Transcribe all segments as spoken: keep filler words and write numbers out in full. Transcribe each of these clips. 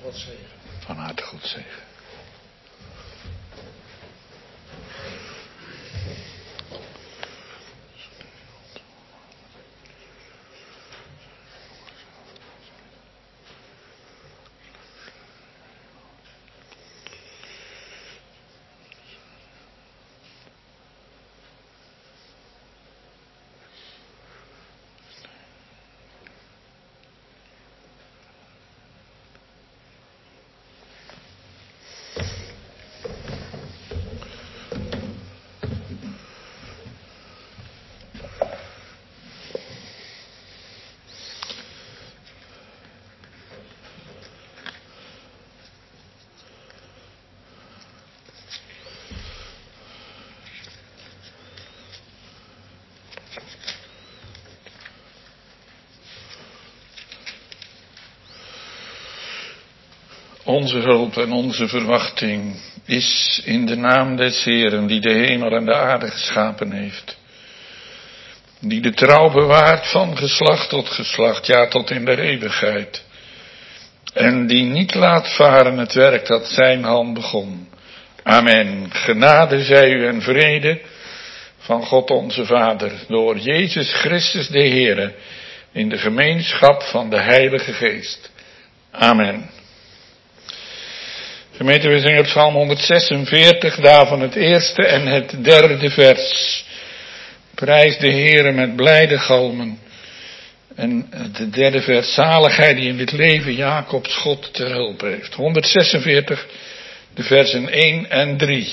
God zegen. Van harte God zegen. Onze hulp en onze verwachting is in de naam des Heeren, die de hemel en de aarde geschapen heeft. Die de trouw bewaart van geslacht tot geslacht, ja tot in de eeuwigheid. En die niet laat varen het werk dat zijn hand begon. Amen. Genade zij u en vrede van God onze Vader, door Jezus Christus de Heere, in de gemeenschap van de Heilige Geest. Amen. Gemeente, we zingen Psalm honderdzesenveertig, daarvan het eerste en het derde vers. Prijs de Heere met blijde galmen. En het derde vers, zaligheid die in dit leven Jacobs God ter hulp heeft. honderdzesenveertig, de versen één en drie.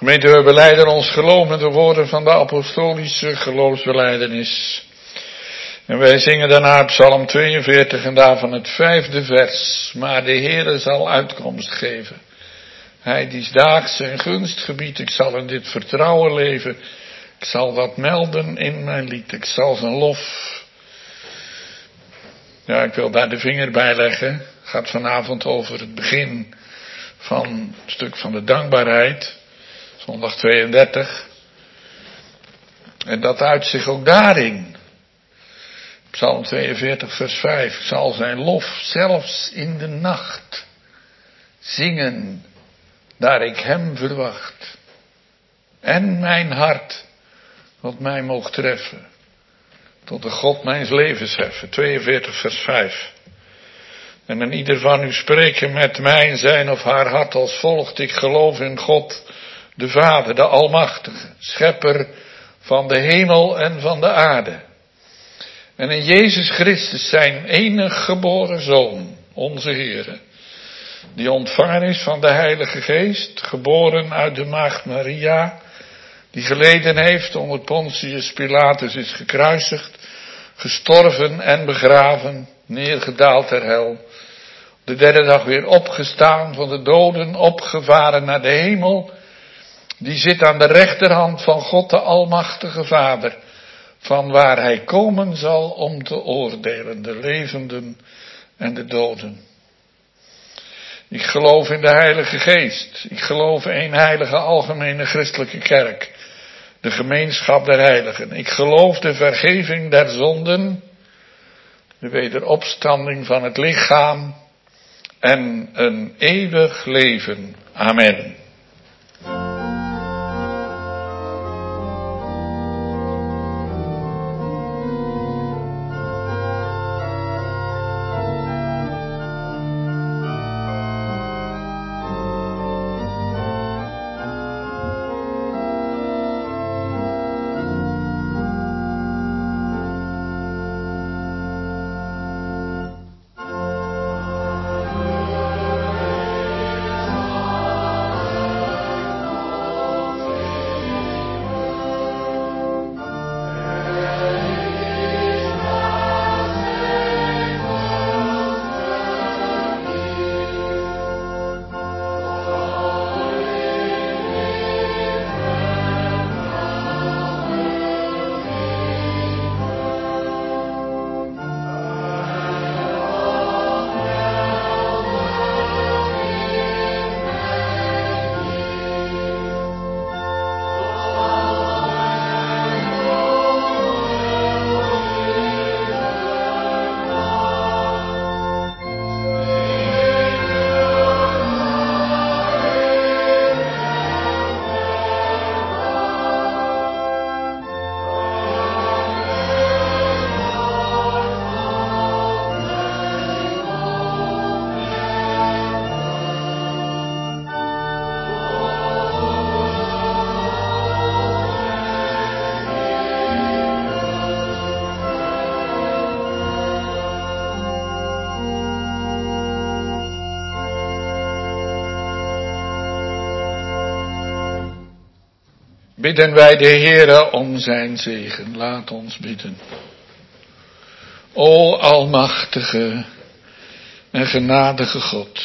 Gemeente, we belijden ons geloof met de woorden van de apostolische geloofsbelijdenis. En wij zingen daarna Psalm tweeënveertig en daarvan het vijfde vers. Maar de Heere zal uitkomst geven. Hij die daags zijn gunst gebiedt, ik zal in dit vertrouwen leven. Ik zal dat melden in mijn lied, ik zal zijn lof. Ja, ik wil daar de vinger bij leggen. Het gaat vanavond over het begin van het stuk van de dankbaarheid. Zondag tweeëndertig. En dat uit zich ook daarin. Psalm tweeënveertig vers vijf. Ik zal zijn lof zelfs in de nacht zingen, daar ik hem verwacht. En mijn hart wat mij mocht treffen, tot de God mijns levens heffen. tweeënveertig vers vijf. En aan ieder van u spreken met mij in zijn of haar hart als volgt. Ik geloof in God, de Vader, de Almachtige, schepper van de hemel en van de aarde. En in Jezus Christus, zijn enige geboren Zoon, onze Heere, die ontvangen is van de Heilige Geest, geboren uit de maagd Maria, die geleden heeft onder Pontius Pilatus, is gekruisigd, gestorven en begraven, neergedaald ter hel, de derde dag weer opgestaan van de doden, opgevaren naar de hemel, die zit aan de rechterhand van God de Almachtige Vader, van waar hij komen zal om te oordelen, de levenden en de doden. Ik geloof in de Heilige Geest. Ik geloof in één heilige algemene christelijke kerk, de gemeenschap der heiligen. Ik geloof de vergeving der zonden, de wederopstanding van het lichaam en een eeuwig leven. Amen. Bidden wij de Heere om zijn zegen. Laat ons bidden. O almachtige en genadige God.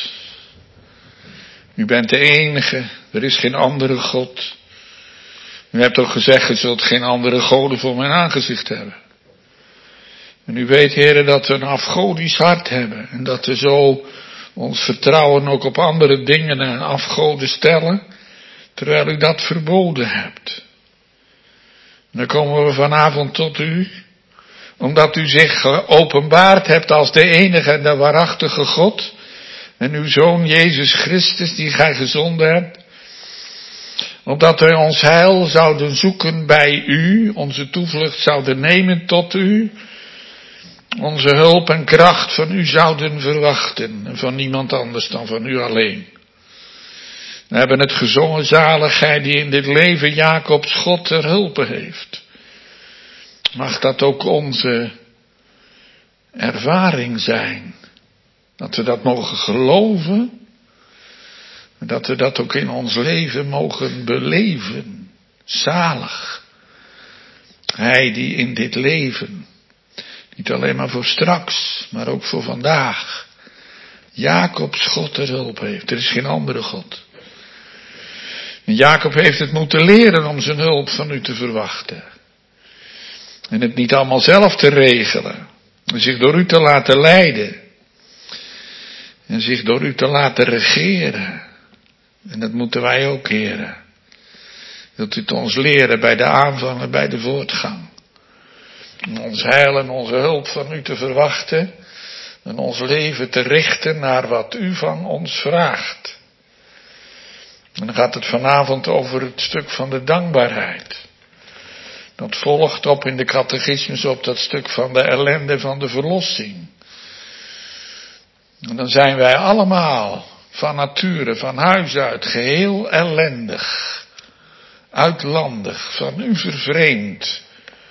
U bent de enige, er is geen andere God. U hebt ook gezegd, u zult geen andere goden voor mijn aangezicht hebben. En u weet, Heere, dat we een afgodisch hart hebben. En dat we zo ons vertrouwen ook op andere dingen en afgoden stellen, terwijl u dat verboden hebt. En dan komen we vanavond tot u, omdat u zich geopenbaard hebt als de enige en de waarachtige God, en uw Zoon Jezus Christus, die gij gezonden hebt, opdat wij ons heil zouden zoeken bij u, onze toevlucht zouden nemen tot u, onze hulp en kracht van u zouden verwachten, en van niemand anders dan van u alleen. We hebben het gezongen, zaligheid die in dit leven Jacobs God ter hulpe heeft. Mag dat ook onze ervaring zijn. Dat we dat mogen geloven. Dat we dat ook in ons leven mogen beleven. Zalig. Hij die in dit leven, niet alleen maar voor straks, maar ook voor vandaag, Jacobs God ter hulp heeft. Er is geen andere God. En Jacob heeft het moeten leren om zijn hulp van u te verwachten. En het niet allemaal zelf te regelen. En zich door u te laten leiden. En zich door u te laten regeren. En dat moeten wij ook, heren. Wilt u het ons leren bij de aanvang en bij de voortgang. Om ons heil en onze hulp van u te verwachten. En ons leven te richten naar wat u van ons vraagt. En dan gaat het vanavond over het stuk van de dankbaarheid. Dat volgt op in de catechismus op dat stuk van de ellende van de verlossing. En dan zijn wij allemaal van nature, van huis uit, geheel ellendig. Uitlandig, van u vervreemd.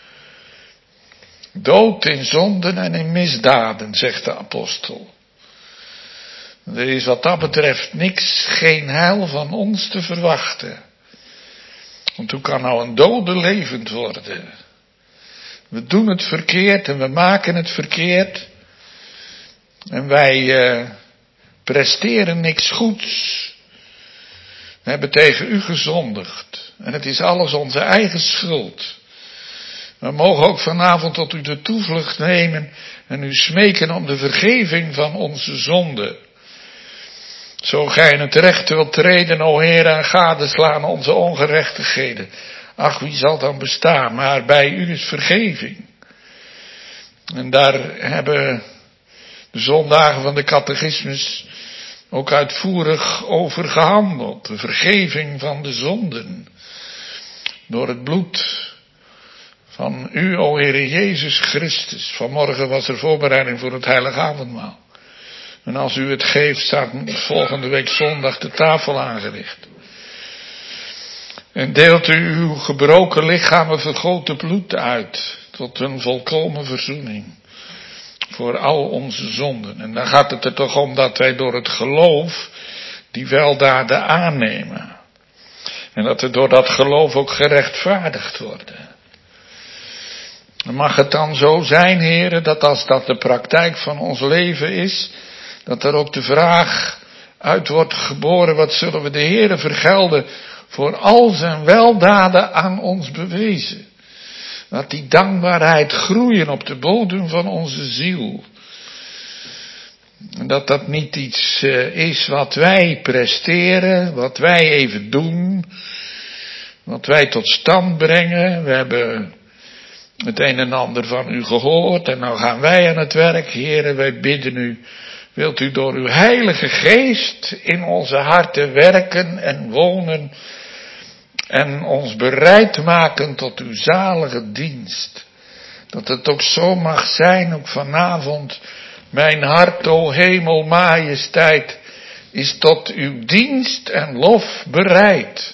Dood in zonden en in misdaden, zegt de apostel. Er is wat dat betreft niks, geen heil van ons te verwachten. Want hoe kan nou een dode levend worden? We doen het verkeerd en we maken het verkeerd. En wij uh, presteren niks goeds. We hebben tegen u gezondigd. En het is alles onze eigen schuld. We mogen ook vanavond tot u de toevlucht nemen en u smeken om de vergeving van onze zonden. Zo gij in het recht wilt treden, o Heer, en gadeslaan onze ongerechtigheden. Ach, wie zal dan bestaan? Maar bij u is vergeving. En daar hebben de zondagen van de catechismus ook uitvoerig over gehandeld. De vergeving van de zonden. Door het bloed van u, o Heere Jezus Christus. Vanmorgen was er voorbereiding voor het heilige avondmaal. En als u het geeft, staat volgende week zondag de tafel aangericht. En deelt u uw gebroken lichamen vergoten bloed uit. Tot een volkomen verzoening. Voor al onze zonden. En dan gaat het er toch om dat wij door het geloof die weldaden aannemen. En dat we door dat geloof ook gerechtvaardigd worden. En mag het dan zo zijn, heren, dat als dat de praktijk van ons leven is, dat er ook de vraag uit wordt geboren, wat zullen we de Heere vergelden voor al zijn weldaden aan ons bewezen. Laat die dankbaarheid groeien op de bodem van onze ziel. En dat dat niet iets uh, is wat wij presteren, wat wij even doen, wat wij tot stand brengen. We hebben het een en ander van u gehoord en nou gaan wij aan het werk. Heere, wij bidden u, wilt u door uw heilige geest in onze harten werken en wonen en ons bereid maken tot uw zalige dienst. Dat het ook zo mag zijn, ook vanavond, mijn hart, o hemel, majesteit, is tot uw dienst en lof bereid.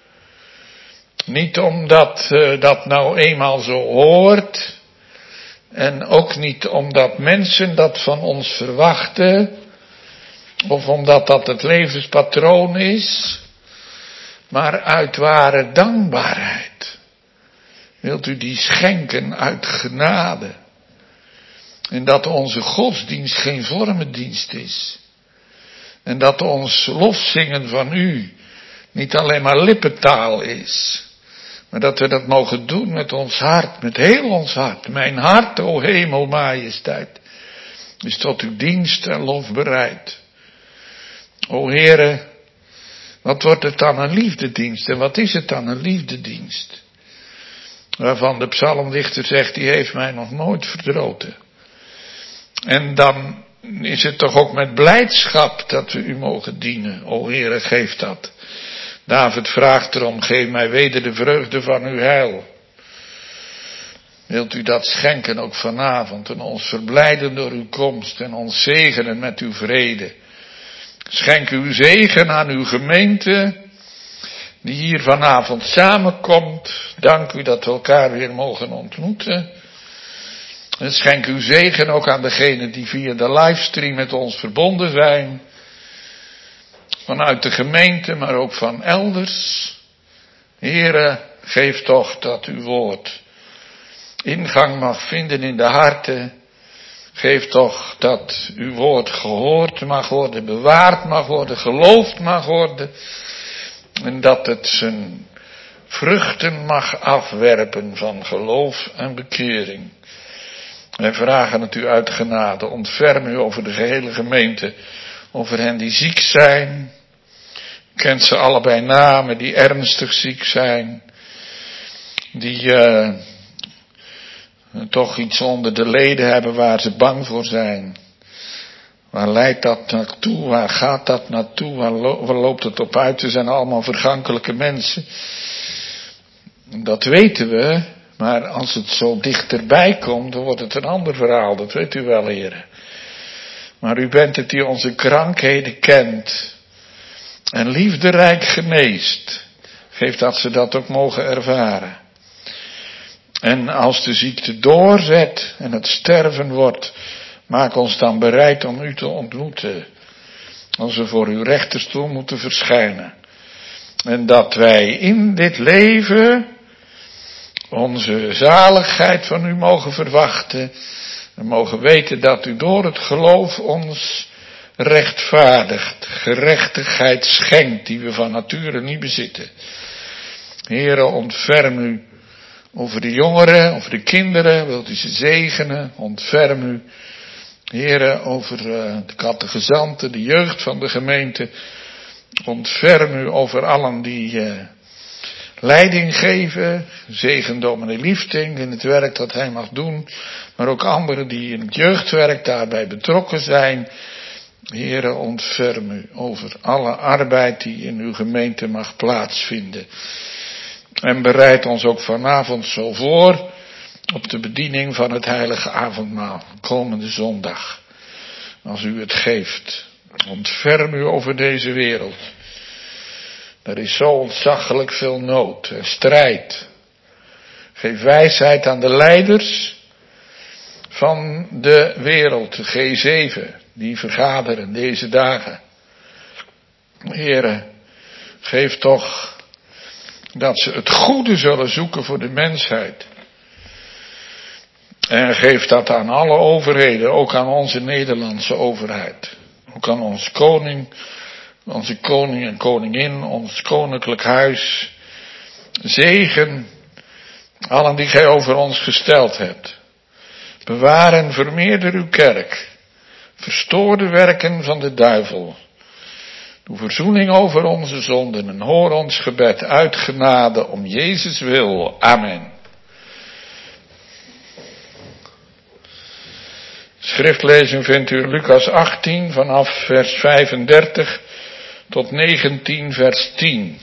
Niet omdat uh, dat nou eenmaal zo hoort, en ook niet omdat mensen dat van ons verwachten, of omdat dat het levenspatroon is, maar uit ware dankbaarheid. Wilt u die schenken uit genade. En dat onze godsdienst geen vormendienst is. En dat ons lofzingen van u niet alleen maar lippentaal is. Maar dat we dat mogen doen met ons hart, met heel ons hart. Mijn hart, o hemel, majesteit, is tot uw dienst en lof bereid. O Heere, wat wordt het dan een liefdedienst? En wat is het dan een liefdedienst? Waarvan de psalmdichter zegt, die heeft mij nog nooit verdroten. En dan is het toch ook met blijdschap dat we u mogen dienen. O Heere, geef dat. David vraagt erom, geef mij weder de vreugde van uw heil. Wilt u dat schenken ook vanavond en ons verblijden door uw komst en ons zegenen met uw vrede. Schenk uw zegen aan uw gemeente die hier vanavond samenkomt. Dank u dat we elkaar weer mogen ontmoeten. En schenk uw zegen ook aan degenen die via de livestream met ons verbonden zijn. vanuit de gemeente, maar ook van elders. Heere, geef toch dat uw woord ingang mag vinden in de harten. Geef toch dat uw woord gehoord mag worden, bewaard mag worden, geloofd mag worden. En dat het zijn vruchten mag afwerpen van geloof en bekering. Wij vragen het u uit genade. Ontferm u over de gehele gemeente. Over hen die ziek zijn. U kent ze allebei namen die ernstig ziek zijn. Die uh, toch iets onder de leden hebben waar ze bang voor zijn. Waar leidt dat naartoe? Waar gaat dat naartoe? Waar, lo- waar loopt het op uit? Ze zijn allemaal vergankelijke mensen. Dat weten we. Maar als het zo dichterbij komt, dan wordt het een ander verhaal. Dat weet u wel, heren. Maar u bent het die onze krankheden kent. En liefderijk geneest. Geef dat ze dat ook mogen ervaren. En als de ziekte doorzet en het sterven wordt, maak ons dan bereid om u te ontmoeten. Als we voor uw rechterstoel moeten verschijnen. En dat wij in dit leven onze zaligheid van u mogen verwachten. We mogen weten dat u door het geloof ons rechtvaardigt. Gerechtigheid schenkt die we van nature niet bezitten. Heere, ontferm u over de jongeren, over de kinderen. Wilt u ze zegenen? Ontferm u. Heere, over uh, de catechizanten, de jeugd van de gemeente. Ontferm u over allen die uh, leiding geven. Zegen dominee Liefting in het werk dat hij mag doen. Maar ook anderen die in het jeugdwerk daarbij betrokken zijn. Heere, ontferm u over alle arbeid die in uw gemeente mag plaatsvinden. En bereid ons ook vanavond zo voor op de bediening van het heilige avondmaal. Komende zondag. Als u het geeft. Ontferm u over deze wereld. Er is zo ontzaglijk veel nood en strijd. Geef wijsheid aan de leiders van de wereld, de G zeven, die vergaderen deze dagen. Heere, geef toch dat ze het goede zullen zoeken voor de mensheid. En geef dat aan alle overheden, ook aan onze Nederlandse overheid. Ook aan ons koning, onze koning en koningin, ons koninklijk huis. Zegen allen die gij over ons gesteld hebt. Bewaar en vermeerder uw kerk. Verstoor de werken van de duivel. Doe verzoening over onze zonden en hoor ons gebed uit genade om Jezus wil. Amen. Schriftlezing vindt u in Lucas achttien vanaf vers vijfendertig tot negentien vers tien.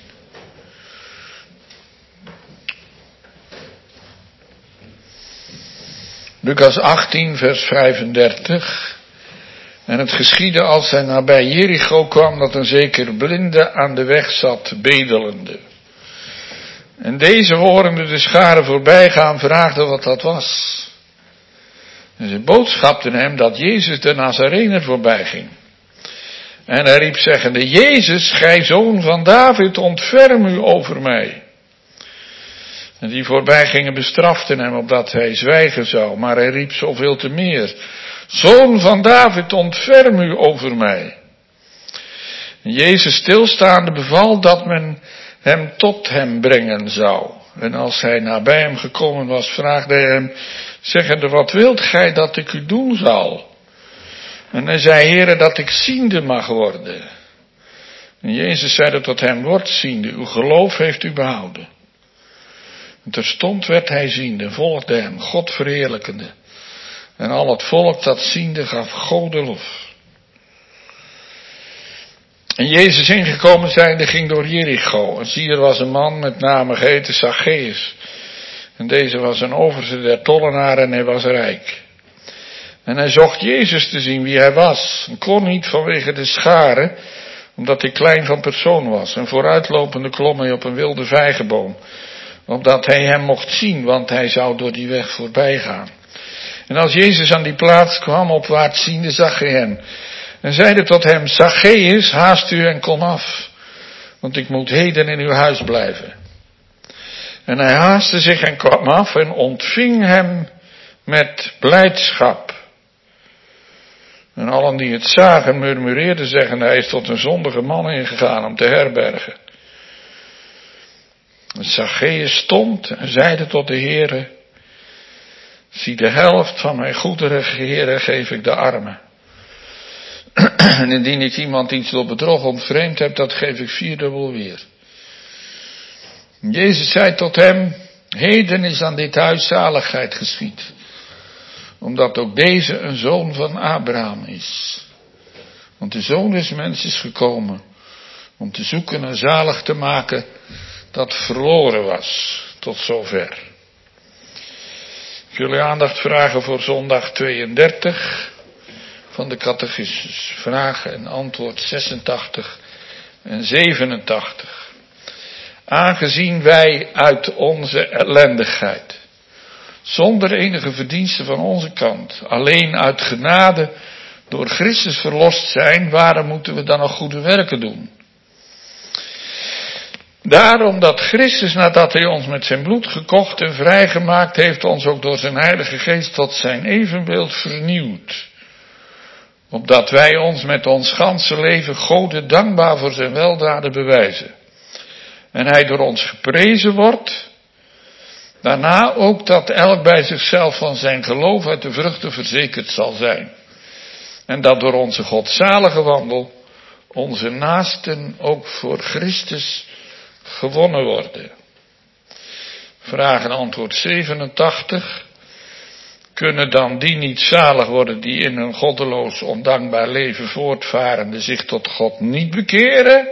Lucas achttien vers vijfendertig. En het geschiedde als hij nabij Jericho kwam dat een zeker blinde aan de weg zat bedelende. En deze horende de scharen voorbij gaan vraagde wat dat was. En ze boodschapten hem dat Jezus de Nazarener voorbij ging. En hij riep zeggende, Jezus, gij zoon van David, ontferm u over mij. En die voorbij gingen bestraften hem opdat hij zwijgen zou. Maar hij riep zoveel te meer. Zoon van David, ontferm u over mij. En Jezus stilstaande beval dat men hem tot hem brengen zou. En als hij nabij hem gekomen was, vraagde hij hem, zeggende, wat wilt gij dat ik u doen zal? En hij zei, Heere, dat ik ziende mag worden. En Jezus zeide tot hem, word ziende, uw geloof heeft u behouden. En terstond werd hij ziende, volgde hem, God verheerlijkende. En al het volk dat ziende gaf God de lof. En Jezus ingekomen zijnde ging door Jericho. En zie, er was een man met name geheten Zacchaeus. En deze was een overste der tollenaren en hij was rijk. En hij zocht Jezus te zien wie hij was. En kon niet vanwege de scharen, omdat hij klein van persoon was. En vooruitlopende klom hij op een wilde vijgenboom. Opdat hij hem mocht zien, want hij zou door die weg voorbij gaan. En als Jezus aan die plaats kwam, opwaarts ziende, zag hij hem. En zeiden tot hem, Zacchaeus, haast u en kom af, want ik moet heden in uw huis blijven. En hij haastte zich en kwam af en ontving hem met blijdschap. En allen die het zagen murmureerden, zeggen, hij is tot een zondige man ingegaan om te herbergen. En Zacchaeus stond en zeide tot de Heere, zie de helft van mijn goederen, Heere, geef ik de armen. En indien ik iemand iets door bedrog ontvreemd heb, dat geef ik vierdubbel weer. Jezus zei tot hem, heden is aan dit huis zaligheid geschied, omdat ook deze een zoon van Abraham is. Want de zoon des mensen is gekomen om te zoeken en zalig te maken dat verloren was, tot zover. Ik wil uw aandacht vragen voor zondag tweeëndertig van de catechismus. Vragen en antwoord zesentachtig en zevenentachtig. Aangezien wij uit onze ellendigheid, zonder enige verdienste van onze kant, alleen uit genade door Christus verlost zijn, waarom moeten we dan nog goede werken doen? Daarom dat Christus, nadat hij ons met zijn bloed gekocht en vrijgemaakt heeft, ons ook door zijn Heilige Geest tot zijn evenbeeld vernieuwd. Opdat wij ons met ons ganse leven Gode dankbaar voor zijn weldaden bewijzen. En hij door ons geprezen wordt. Daarna ook dat elk bij zichzelf van zijn geloof uit de vruchten verzekerd zal zijn. En dat door onze godzalige wandel onze naasten ook voor Christus gewonnen worden. Vraag en antwoord zevenentachtig. Kunnen dan die niet zalig worden die in een goddeloos ondankbaar leven voortvarende zich tot God niet bekeren?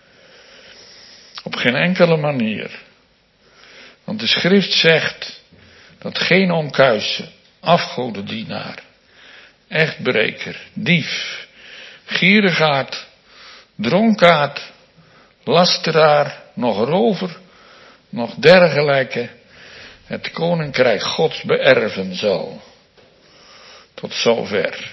Op geen enkele manier. Want de schrift zegt dat geen onkuise, afgodendienaar, echtbreker, dief, gierigaard, dronkaard, lasteraar, nog rover, nog dergelijke het koninkrijk Gods beërven zal. Tot zover.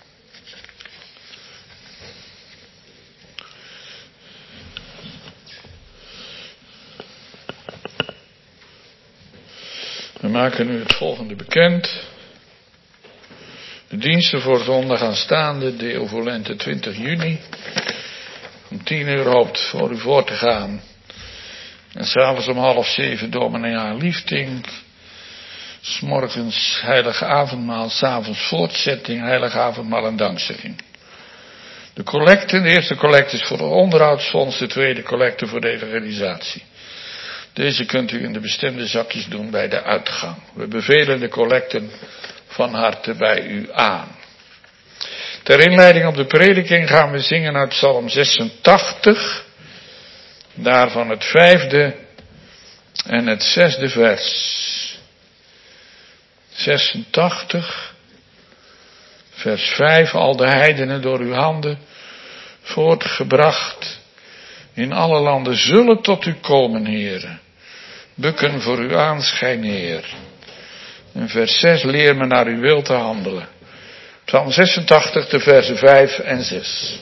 We maken nu het volgende bekend. De diensten voor zondag aanstaande, Deo Volente twintig juni. Om tien uur hoopt voor u voor te gaan. En s'avonds om half zeven dominee aan liefding. 's Morgens heilige avondmaal, 's avonds voortzetting, heilige avondmaal en dankzegging. De collecten, de eerste collecte is voor het onderhoudsfonds, de tweede collecte voor de evangelisatie. Deze kunt u in de bestemde zakjes doen bij de uitgang. We bevelen de collecten van harte bij u aan. Ter inleiding op de prediking gaan we zingen uit Psalm zesentachtig. Daarvan het vijfde en het zesde vers. zesentachtig, vers vijf. Al de heidenen door uw handen voortgebracht in alle landen zullen tot u komen, Heere. Bukken voor uw aanschijn, Heer. En vers zes, leer me naar uw wil te handelen. Psalm zesentachtig, de versen vijf en zes.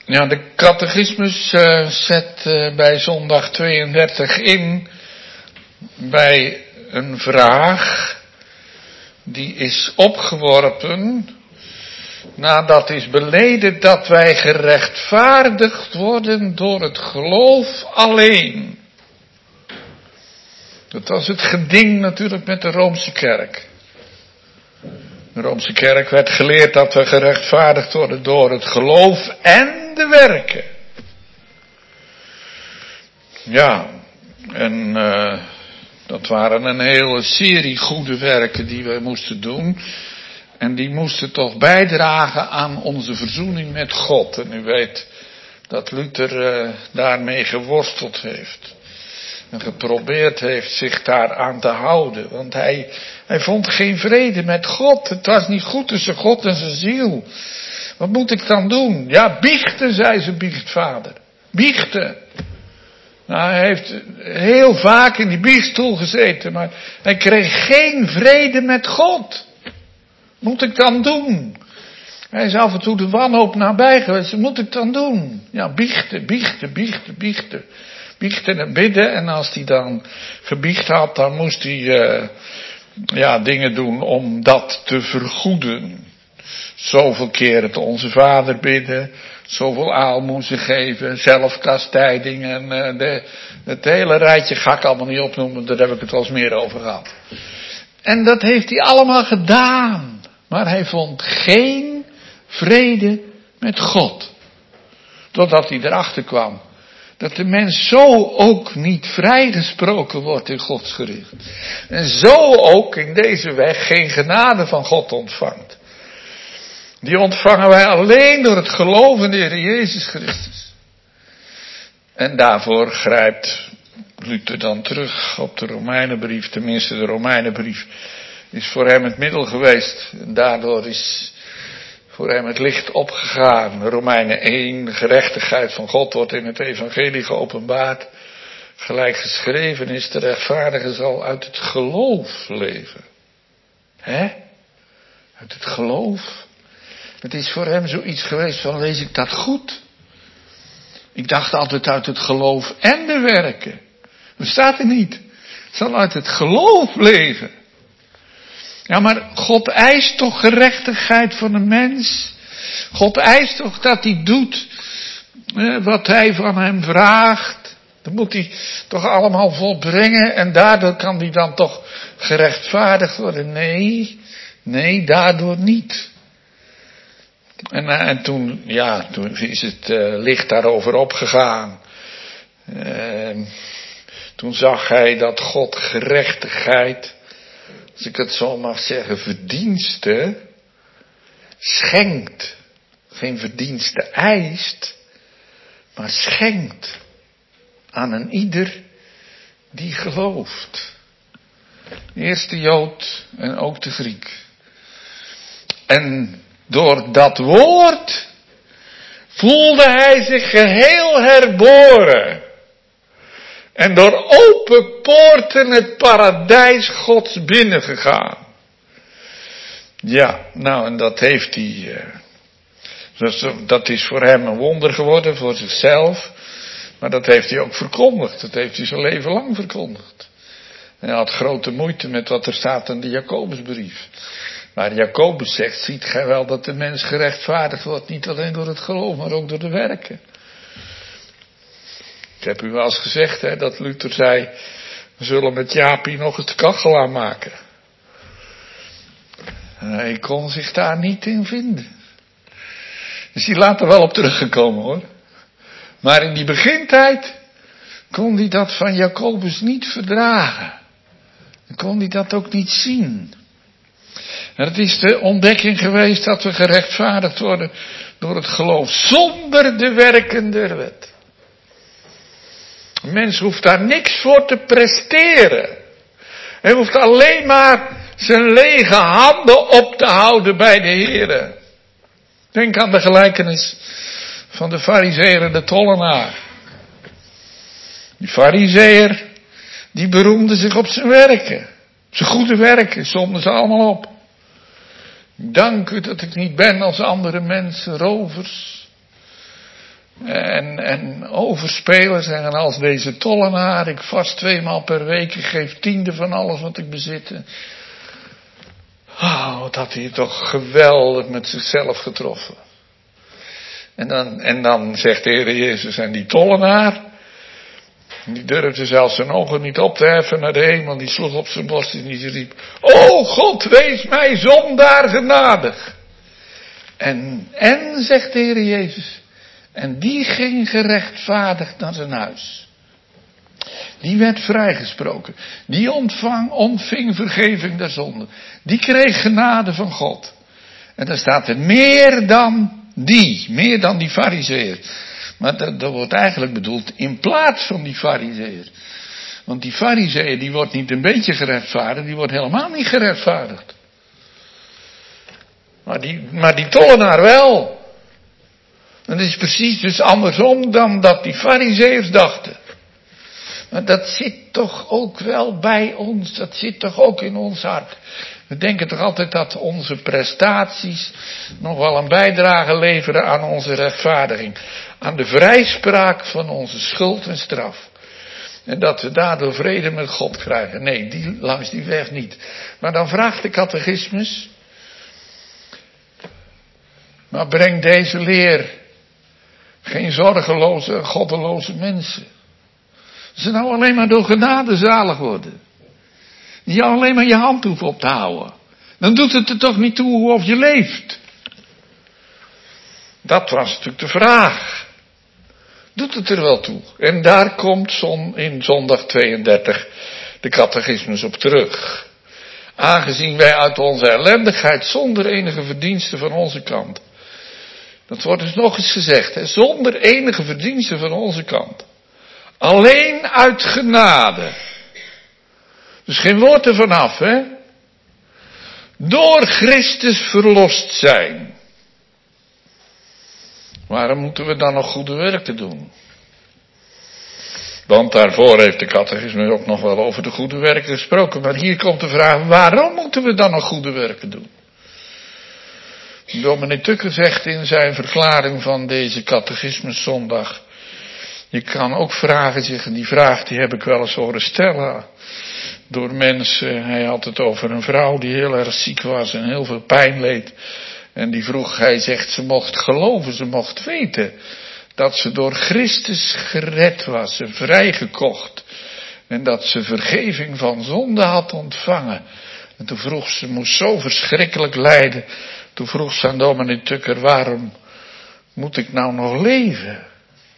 Ja, de catechismus uh, zet uh, bij zondag tweeëndertig in bij een vraag die is opgeworpen nadat is beleden dat wij gerechtvaardigd worden door het geloof alleen. Dat was het geding natuurlijk met de Roomse kerk. De Roomse kerk werd geleerd dat we gerechtvaardigd worden door het geloof en de werken. Ja, en uh, dat waren een hele serie goede werken die we moesten doen. En die moesten toch bijdragen aan onze verzoening met God. En u weet dat Luther uh, daarmee geworsteld heeft. En geprobeerd heeft zich daaraan te houden. Want hij, hij vond geen vrede met God. Het was niet goed tussen God en zijn ziel. Wat moet ik dan doen? Ja, biechten, zei zijn biechtvader. Biechten. Nou, hij heeft heel vaak in die biechtstoel gezeten. Maar hij kreeg geen vrede met God. Wat moet ik dan doen? Hij is af en toe de wanhoop nabij geweest. Wat moet ik dan doen? Ja, biechten, biechten, biechten, biechten. Biechten en bidden. En als hij dan gebiecht had, dan moest hij uh, ja, dingen doen om dat te vergoeden. Zoveel keren te onze Vader bidden. Zoveel aalmoezen geven. Zelfkastijding. En uh, de, het hele rijtje ga ik allemaal niet opnoemen. Daar heb ik het wel eens meer over gehad. En dat heeft hij allemaal gedaan. Maar hij vond geen vrede met God. Totdat hij erachter kwam. Dat de mens zo ook niet vrijgesproken wordt in Gods gericht. En zo ook in deze weg geen genade van God ontvangt. Die ontvangen wij alleen door het geloof in de Heer Jezus Christus. En daarvoor grijpt Luther dan terug op de Romeinenbrief. Tenminste, de Romeinenbrief is voor hem het middel geweest. En daardoor is voor hem het licht opgegaan. Romeinen één, de gerechtigheid van God wordt in het evangelie geopenbaard. Gelijk geschreven is, de rechtvaardige zal uit het geloof leven. Hè? Uit het geloof. Het is voor hem zoiets geweest van, lees ik dat goed? Ik dacht altijd uit het geloof en de werken. Dat staat er niet. Het zal uit het geloof leven. Ja, maar God eist toch gerechtigheid van de mens? God eist toch dat hij doet eh, wat hij van hem vraagt? Dat moet hij toch allemaal volbrengen en daardoor kan hij dan toch gerechtvaardigd worden? Nee, nee, daardoor niet. En, en toen, ja, toen is het uh, licht daarover opgegaan. Uh, toen zag hij dat God gerechtigheid, als ik het zo mag zeggen, verdienste schenkt. Geen verdienste eist, maar schenkt aan een ieder die gelooft. Eerst de Jood en ook de Griek. En door dat woord voelde hij zich geheel herboren. En door open poorten het paradijs Gods binnengegaan. Ja, nou en dat heeft hij. Uh, dat is voor hem een wonder geworden, voor zichzelf. Maar dat heeft hij ook verkondigd. Dat heeft hij zijn leven lang verkondigd. En hij had grote moeite met wat er staat in de Jacobusbrief. Maar Jacobus zegt, ziet gij wel dat de mens gerechtvaardigd wordt, niet alleen door het geloof, maar ook door de werken. Ik heb u wel eens gezegd, hè, dat Luther zei, we zullen met Jaapie nog eens de kachel aanmaken. Hij kon zich daar niet in vinden. Is hij later wel op teruggekomen hoor. Maar in die begintijd kon hij dat van Jacobus niet verdragen. Dan kon hij dat ook niet zien. En het is de ontdekking geweest dat we gerechtvaardigd worden door het geloof zonder de werken der wet. Een mens hoeft daar niks voor te presteren. Hij hoeft alleen maar zijn lege handen op te houden bij de Heere. Denk aan de gelijkenis van de farizeeër en de tollenaar. Die farizeeër, die beroemde zich op zijn werken. Zijn goede werken, somden ze allemaal op. Dank u dat ik niet ben als andere mensen, rovers. En, en overspelen, zeggen als deze tollenaar, ik vast tweemaal per week, ik geef tiende van alles wat ik bezit. Oh, wat had hij toch geweldig met zichzelf getroffen. En dan, en dan zegt de Heer Jezus, en die tollenaar, die durfde zelfs zijn ogen niet op te heffen naar de hemel, die sloeg op zijn borst en die riep, o God, wees mij zondaar genadig. En, en, zegt de Heer Jezus, en die ging gerechtvaardigd naar zijn huis. Die werd vrijgesproken. Die ontvang, ontving vergeving der zonden. Die kreeg genade van God. En dan staat er meer dan die, meer dan die farizeeër. Maar dat, dat wordt eigenlijk bedoeld in plaats van die farizeeër. Want die farizeeër die wordt niet een beetje gerechtvaardigd, die wordt helemaal niet gerechtvaardigd. Maar die, maar die tollenaar wel. En dat is precies dus andersom dan dat die farizeeërs dachten. Maar dat zit toch ook wel bij ons, dat zit toch ook in ons hart. We denken toch altijd dat onze prestaties nog wel een bijdrage leveren aan onze rechtvaardiging. Aan de vrijspraak van onze schuld en straf. En dat we daardoor vrede met God krijgen. Nee, die, langs die weg niet. Maar dan vraagt de catechismus. Maar brengt deze leer geen zorgeloze en goddeloze mensen. Ze nou alleen maar door genade zalig worden. Die alleen maar je hand hoeft op te houden. Dan doet het er toch niet toe of je leeft. Dat was natuurlijk de vraag. Doet het er wel toe? En daar komt zon, in zondag tweeëndertig de catechismus op terug. Aangezien wij uit onze ellendigheid zonder enige verdienste van onze kant. Dat wordt dus nog eens gezegd. Hè, zonder enige verdienste van onze kant. Alleen uit genade. Dus geen woord ervan af, hè. Door Christus verlost zijn. Waarom moeten we dan nog goede werken doen? Want daarvoor heeft de catechismus ook nog wel over de goede werken gesproken. Maar hier komt de vraag, waarom moeten we dan nog goede werken doen? Dominee Tukker zegt in zijn verklaring van deze catechismus zondag. Je kan ook vragen zeggen, die vraag die heb ik wel eens horen stellen. Door mensen, hij had het over een vrouw die heel erg ziek was en heel veel pijn leed. En die vroeg, hij zegt, ze mocht geloven, ze mocht weten dat ze door Christus gered was en vrijgekocht. En dat ze vergeving van zonde had ontvangen. En toen vroeg ze, moest zo verschrikkelijk lijden. Toen vroeg ze aan dominee Tukker, waarom moet ik nou nog leven?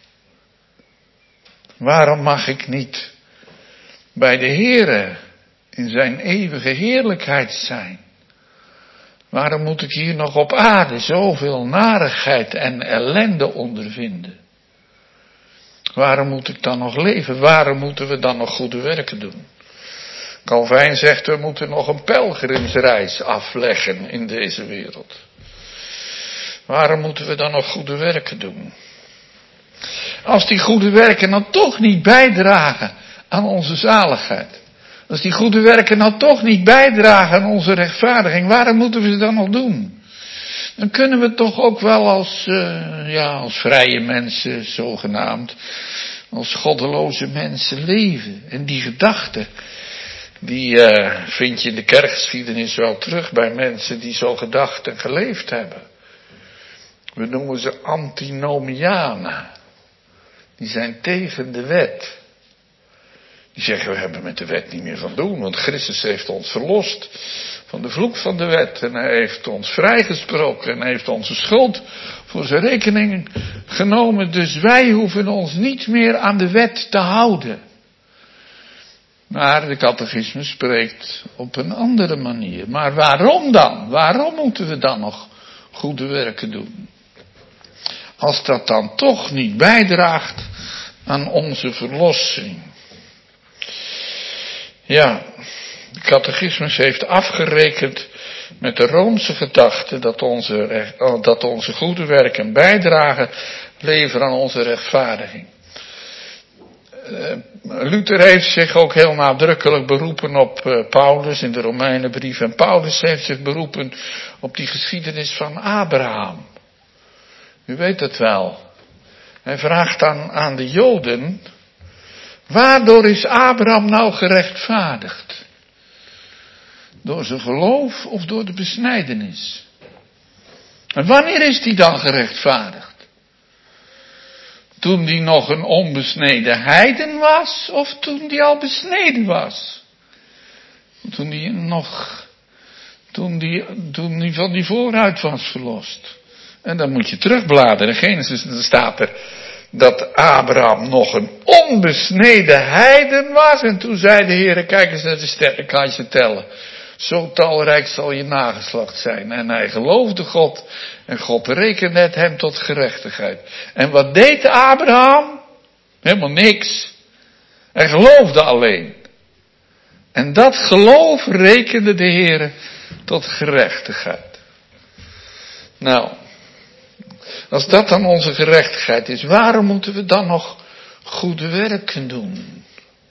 Waarom mag ik niet bij de Heere in zijn eeuwige heerlijkheid zijn? Waarom moet ik hier nog op aarde zoveel narigheid en ellende ondervinden? Waarom moet ik dan nog leven? Waarom moeten we dan nog goede werken doen? Calvijn zegt, we moeten nog een pelgrimsreis afleggen in deze wereld. Waarom moeten we dan nog goede werken doen? Als die goede werken dan toch niet bijdragen aan onze zaligheid. Als die goede werken nou toch niet bijdragen aan onze rechtvaardiging, waarom moeten we ze dan nog doen? Dan kunnen we toch ook wel als, uh, ja, als vrije mensen, zogenaamd, als goddeloze mensen leven. En die gedachte, die uh, vind je in de kerkgeschiedenis wel terug bij mensen die zo gedacht en geleefd hebben. We noemen ze antinomianen. Die zijn tegen de wet. Die zeggen, we hebben met de wet niet meer van doen, want Christus heeft ons verlost van de vloek van de wet. En hij heeft ons vrijgesproken en hij heeft onze schuld voor zijn rekening genomen. Dus wij hoeven ons niet meer aan de wet te houden. Maar de catechismus spreekt op een andere manier. Maar waarom dan? Waarom moeten we dan nog goede werken doen? Als dat dan toch niet bijdraagt aan onze verlossing. Ja, de catechismus heeft afgerekend met de Roomse gedachte dat onze, dat onze goede werken bijdragen leveren aan onze rechtvaardiging. Uh, Luther heeft zich ook heel nadrukkelijk beroepen op uh, Paulus in de Romeinenbrief. En Paulus heeft zich beroepen op die geschiedenis van Abraham. U weet het wel. Hij vraagt dan aan de Joden, waardoor is Abraham nou gerechtvaardigd? Door zijn geloof of door de besnijdenis? En wanneer is hij dan gerechtvaardigd? Toen hij nog een onbesneden heiden was of toen hij al besneden was? Toen hij nog, toen hij, toen hij van die vooruit was verlost. En dan moet je terugbladeren. In Genesis dan staat er dat Abraham nog een onbesneden heiden was. En toen zei de Heer, kijk eens naar de sterren, ik ga je ze tellen. Zo talrijk zal je nageslacht zijn. En hij geloofde God. En God rekende het hem tot gerechtigheid. En wat deed Abraham? Helemaal niks. Hij geloofde alleen. En dat geloof rekende de Heer tot gerechtigheid. Nou, als dat dan onze gerechtigheid is, waarom moeten we dan nog goede werken doen?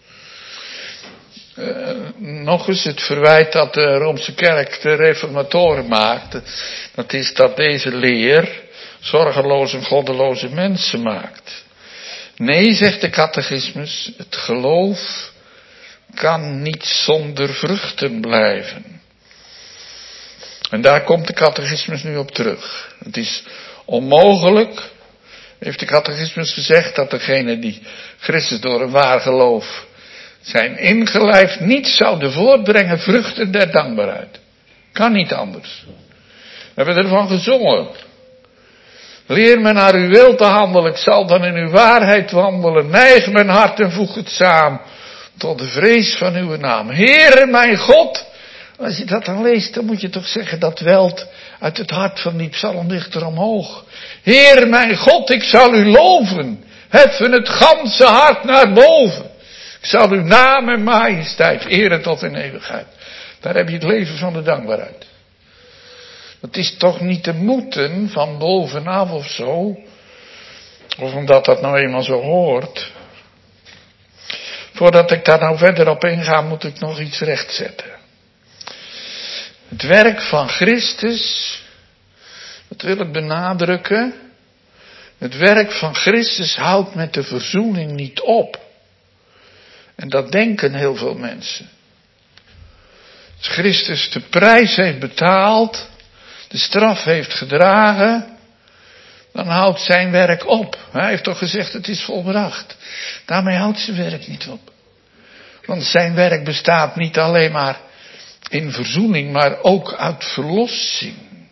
Uh, nog eens het verwijt dat de Roomse Kerk de reformatoren maakt. Dat is dat deze leer zorgeloze en goddeloze mensen maakt. Nee, zegt de catechismus, het geloof kan niet zonder vruchten blijven. En daar komt de catechismus nu op terug. Het is onmogelijk, heeft de catechismus gezegd, dat degene die Christus door een waar geloof zijn ingelijfd niet zouden voortbrengen vruchten der dankbaarheid. Kan niet anders. We hebben ervan gezongen. Leer me naar uw wil te handelen, ik zal dan in uw waarheid wandelen. Neig mijn hart en voeg het samen tot de vrees van uw naam. Heere mijn God. Als je dat dan leest, dan moet je toch zeggen, dat welt uit het hart van die psalmdichter omhoog. Heere mijn God, ik zal u loven. Heffen het ganse hart naar boven. Ik zal uw naam en majesteit eren tot in eeuwigheid. Daar heb je het leven van de dankbaarheid. Het is toch niet te moeten van bovenaf of zo. Of omdat dat nou eenmaal zo hoort. Voordat ik daar nou verder op inga, moet ik nog iets rechtzetten. Het werk van Christus, dat wil ik benadrukken. Het werk van Christus houdt met de verzoening niet op. En dat denken heel veel mensen. Als Christus de prijs heeft betaald, de straf heeft gedragen, dan houdt zijn werk op. Hij heeft toch gezegd, het is volbracht. Daarmee houdt zijn werk niet op. Want zijn werk bestaat niet alleen maar in verzoening, maar ook uit verlossing.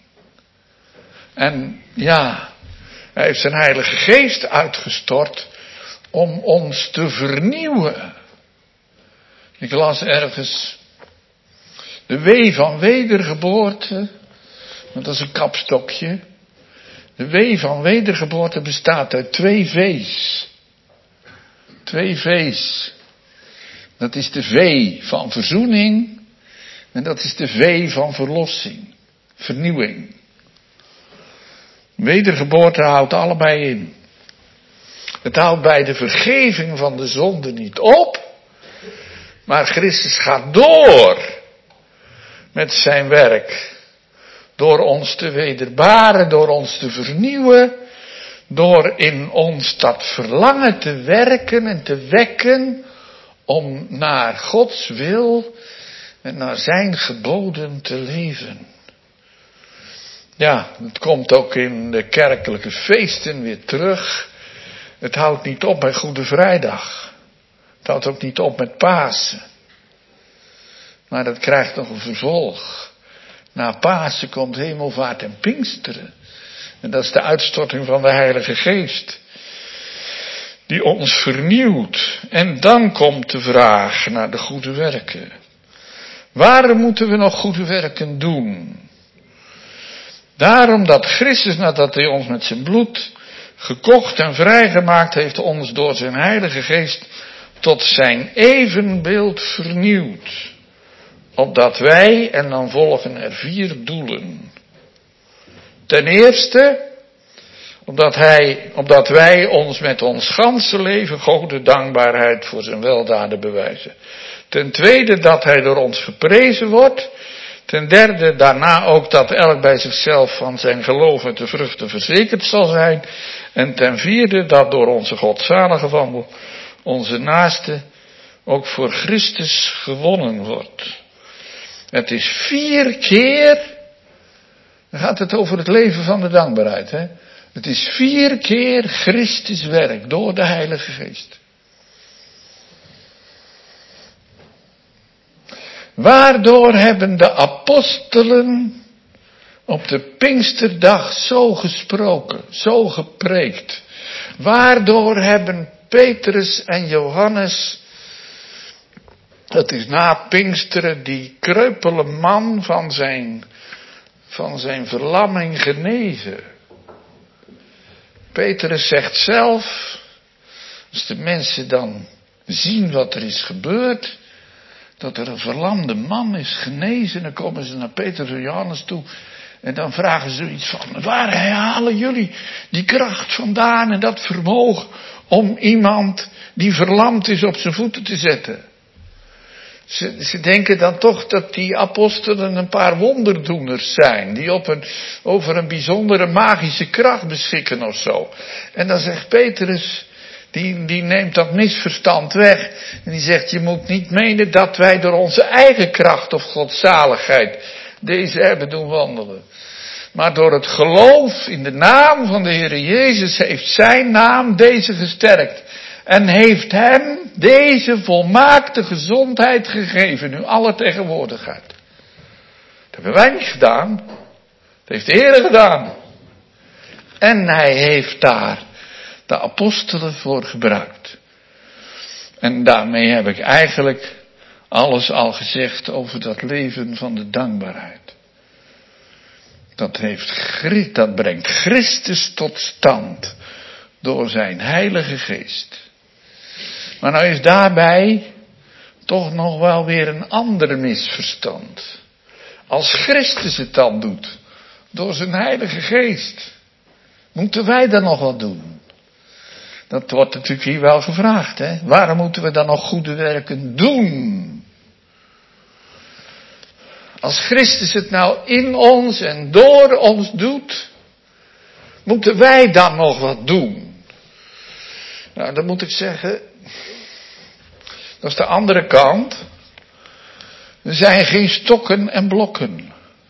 En ja, hij heeft zijn Heilige Geest uitgestort om ons te vernieuwen. Ik las ergens de wee van wedergeboorte, want dat is een kapstokje. De wee van wedergeboorte bestaat uit twee V's. Twee V's. Dat is de V van verzoening en dat is de V van verlossing, vernieuwing. Wedergeboorte houdt allebei in. Het houdt bij de vergeving van de zonde niet op, maar Christus gaat door met zijn werk. Door ons te wederbaren, door ons te vernieuwen, door in ons dat verlangen te werken en te wekken om naar Gods wil en naar zijn geboden te leven. Ja, het komt ook in de kerkelijke feesten weer terug. Het houdt niet op bij Goede Vrijdag. Het houdt ook niet op met Pasen. Maar dat krijgt nog een vervolg. Na Pasen komt Hemelvaart en Pinksteren. En dat is de uitstorting van de Heilige Geest. Die ons vernieuwt. En dan komt de vraag naar de goede werken. Waarom moeten we nog goede werken doen? Daarom dat Christus, nadat hij ons met zijn bloed gekocht en vrijgemaakt heeft, ons door zijn Heilige Geest tot zijn evenbeeld vernieuwd. Opdat wij, en dan volgen er vier doelen. Ten eerste, opdat, hij, opdat wij ons met ons ganse leven God de dankbaarheid voor zijn weldaden bewijzen. Ten tweede, dat hij door ons geprezen wordt. Ten derde, daarna ook dat elk bij zichzelf van zijn geloof en de vruchten verzekerd zal zijn. En ten vierde, dat door onze godzalige wandel onze naaste ook voor Christus gewonnen wordt. Het is vier keer, dan gaat het over het leven van de dankbaarheid. Hè? Het is vier keer Christus werk door de Heilige Geest. Waardoor hebben de apostelen op de Pinksterdag zo gesproken, zo gepreekt? Waardoor hebben Petrus en Johannes, het is na Pinksteren, die kreupele man van zijn, van zijn verlamming genezen? Petrus zegt zelf, als de mensen dan zien wat er is gebeurd, dat er een verlamde man is genezen, dan komen ze naar Petrus en Johannes toe en dan vragen ze iets van, waar halen jullie die kracht vandaan en dat vermogen om iemand die verlamd is op zijn voeten te zetten? Ze, ze denken dan toch dat die apostelen een paar wonderdoeners zijn, die op een, over een bijzondere magische kracht beschikken of zo. En dan zegt Petrus, die, die neemt dat misverstand weg. En die zegt, je moet niet menen dat wij door onze eigen kracht of godzaligheid deze hebben doen wandelen. Maar door het geloof in de naam van de Heer Jezus heeft zijn naam deze gesterkt. En heeft hem deze volmaakte gezondheid gegeven, nu alle tegenwoordigheid. Dat hebben wij niet gedaan. Dat heeft de Heer gedaan. En hij heeft daar de apostelen voor gebruikt. En daarmee heb ik eigenlijk alles al gezegd over dat leven van de dankbaarheid. Dat, heeft, dat brengt Christus tot stand door zijn Heilige Geest. Maar nou is daarbij toch nog wel weer een ander misverstand. Als Christus het dan doet, door zijn Heilige Geest, moeten wij dan nog wat doen? Dat wordt natuurlijk hier wel gevraagd, hè? Waarom moeten we dan nog goede werken doen? Als Christus het nou in ons en door ons doet, moeten wij dan nog wat doen? Nou, dan moet ik zeggen, dat is de andere kant. Er zijn geen stokken en blokken.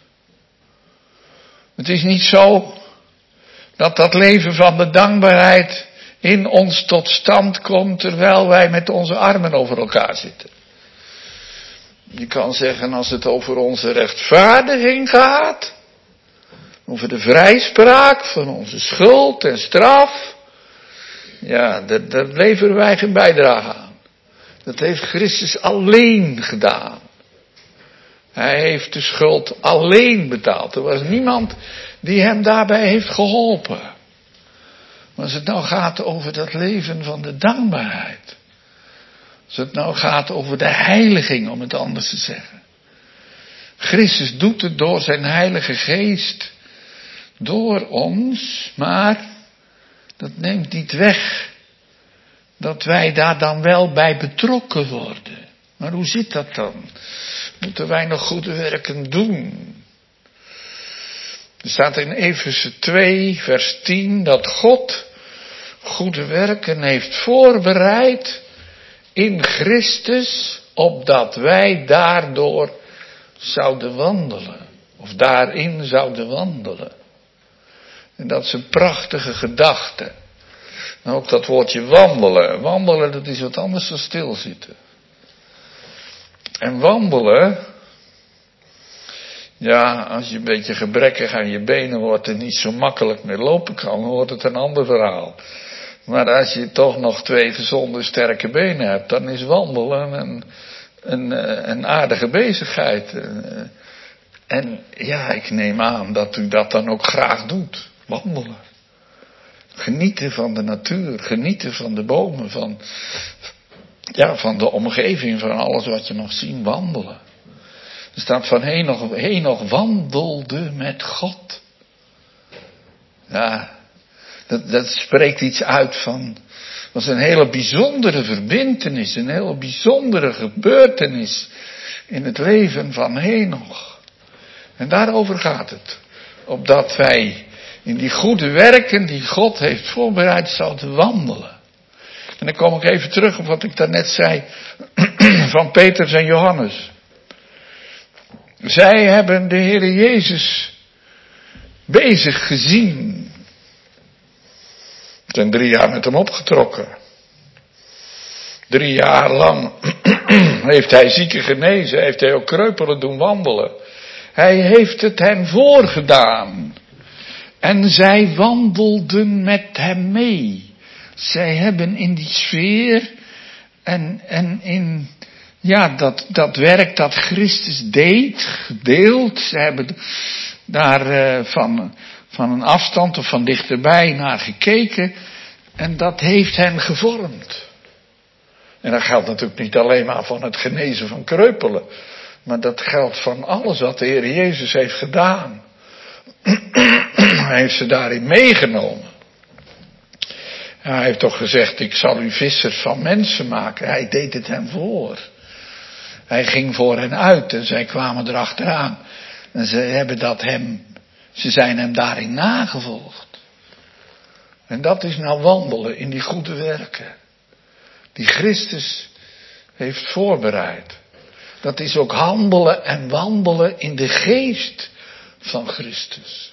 Het is niet zo dat dat leven van de dankbaarheid in ons tot stand komt terwijl wij met onze armen over elkaar zitten. Je kan zeggen, als het over onze rechtvaardiging gaat, over de vrijspraak van onze schuld en straf, ja, daar, daar leveren wij geen bijdrage aan. Dat heeft Christus alleen gedaan. Hij heeft de schuld alleen betaald. Er was niemand die hem daarbij heeft geholpen. Maar als het nou gaat over dat leven van de dankbaarheid. Als het nou gaat over de heiliging, om het anders te zeggen. Christus doet het door zijn Heilige Geest. Door ons, maar dat neemt niet weg dat wij daar dan wel bij betrokken worden. Maar hoe zit dat dan? Moeten wij nog goede werken doen? Er staat in Efeze twee, vers tien, dat God goede werken heeft voorbereid in Christus, opdat wij daardoor zouden wandelen. Of daarin zouden wandelen. En dat is een prachtige gedachte. En ook dat woordje wandelen. Wandelen, dat is wat anders dan stilzitten. En wandelen, ja, als je een beetje gebrekkig aan je benen wordt en niet zo makkelijk meer lopen kan, dan wordt het een ander verhaal. Maar als je toch nog twee gezonde, sterke benen hebt, dan is wandelen een, een, een aardige bezigheid. En ja, ik neem aan dat u dat dan ook graag doet. Wandelen. Genieten van de natuur, genieten van de bomen, van, ja, van de omgeving, van alles wat je mag zien, wandelen. Er staat van Henoch, Henoch wandelde met God. Ja, dat, dat spreekt iets uit van, dat was een hele bijzondere verbintenis, een hele bijzondere gebeurtenis in het leven van Henoch. En daarover gaat het. Opdat wij in die goede werken die God heeft voorbereid zouden wandelen. En dan kom ik even terug op wat ik daarnet zei van Petrus en Johannes. Zij hebben de Heere Jezus bezig gezien. Ze zijn drie jaar met hem opgetrokken. Drie jaar lang heeft hij zieken genezen, heeft hij ook kreupelen doen wandelen. Hij heeft het hen voorgedaan. En zij wandelden met hem mee. Zij hebben in die sfeer en, en in ja, dat, dat werk dat Christus deed, gedeeld. Ze hebben daar uh, van, van een afstand of van dichterbij naar gekeken. En dat heeft hen gevormd. En dat geldt natuurlijk niet alleen maar van het genezen van kreupelen. Maar dat geldt van alles wat de Heer Jezus heeft gedaan. Hij heeft ze daarin meegenomen. Hij heeft toch gezegd, ik zal u vissers van mensen maken. Hij deed het hen voor. Hij ging voor hen uit en zij kwamen erachteraan. En ze hebben dat hem, ze zijn hem daarin nagevolgd. En dat is nou wandelen in die goede werken. Die Christus heeft voorbereid. Dat is ook handelen en wandelen in de geest van Christus.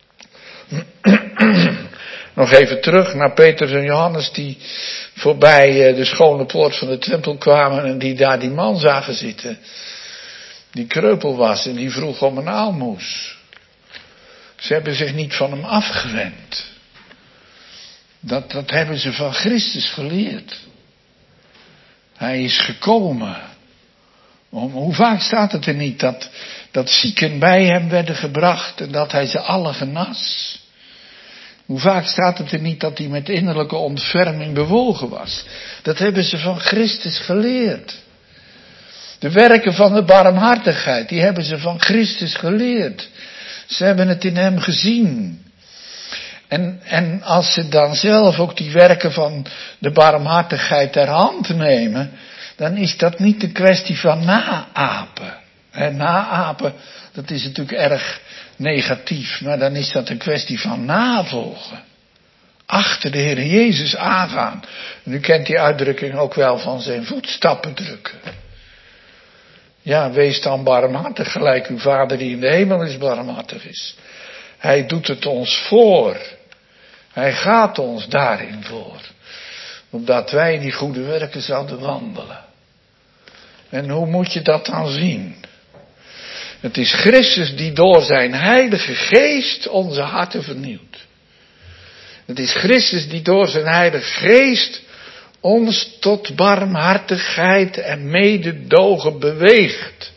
Nog even terug naar Petrus en Johannes die voorbij de schone poort van de tempel kwamen en die daar die man zagen zitten. Die kreupel was en die vroeg om een aalmoes. Ze hebben zich niet van hem afgewend. Dat, dat hebben ze van Christus geleerd. Hij is gekomen. Om, hoe vaak staat het er niet dat, dat zieken bij hem werden gebracht en dat hij ze alle genas? Hoe vaak staat het er niet dat hij met innerlijke ontferming bewogen was? Dat hebben ze van Christus geleerd. De werken van de barmhartigheid, die hebben ze van Christus geleerd. Ze hebben het in hem gezien. En, en als ze dan zelf ook die werken van de barmhartigheid ter hand nemen, dan is dat niet een kwestie van naapen. En naapen, dat is natuurlijk erg negatief, maar dan is dat een kwestie van navolgen. Achter de Heer Jezus aangaan. En u kent die uitdrukking ook wel van zijn voetstappen drukken. Ja, wees dan barmhartig, gelijk uw Vader die in de hemel is barmhartig is. Hij doet het ons voor. Hij gaat ons daarin voor. Omdat wij in die goede werken zouden wandelen. En hoe moet je dat dan zien? Het is Christus die door zijn heilige geest onze harten vernieuwt. Het is Christus die door zijn heilige geest ons tot barmhartigheid en mededogen beweegt.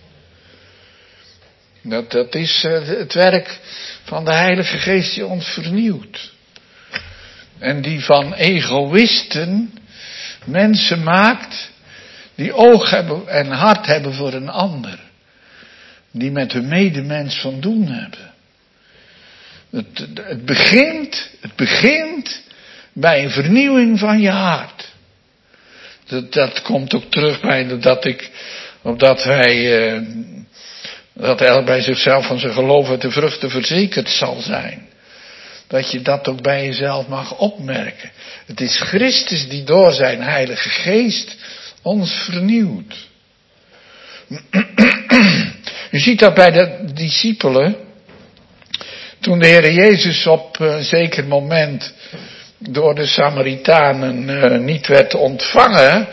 Dat, dat is het werk van de heilige geest die ons vernieuwt. En die van egoïsten mensen maakt die oog hebben en hart hebben voor een ander. Die met hun medemens van doen hebben. Het, het begint, het begint bij een vernieuwing van je hart. Dat, dat komt ook terug bij dat ik, opdat wij, eh, dat elk bij zichzelf van zijn geloof uit de vruchten verzekerd zal zijn. Dat je dat ook bij jezelf mag opmerken. Het is Christus die door zijn heilige geest ons vernieuwt. U ziet dat bij de discipelen. Toen de Heer Jezus op een zeker moment door de Samaritanen uh, niet werd ontvangen.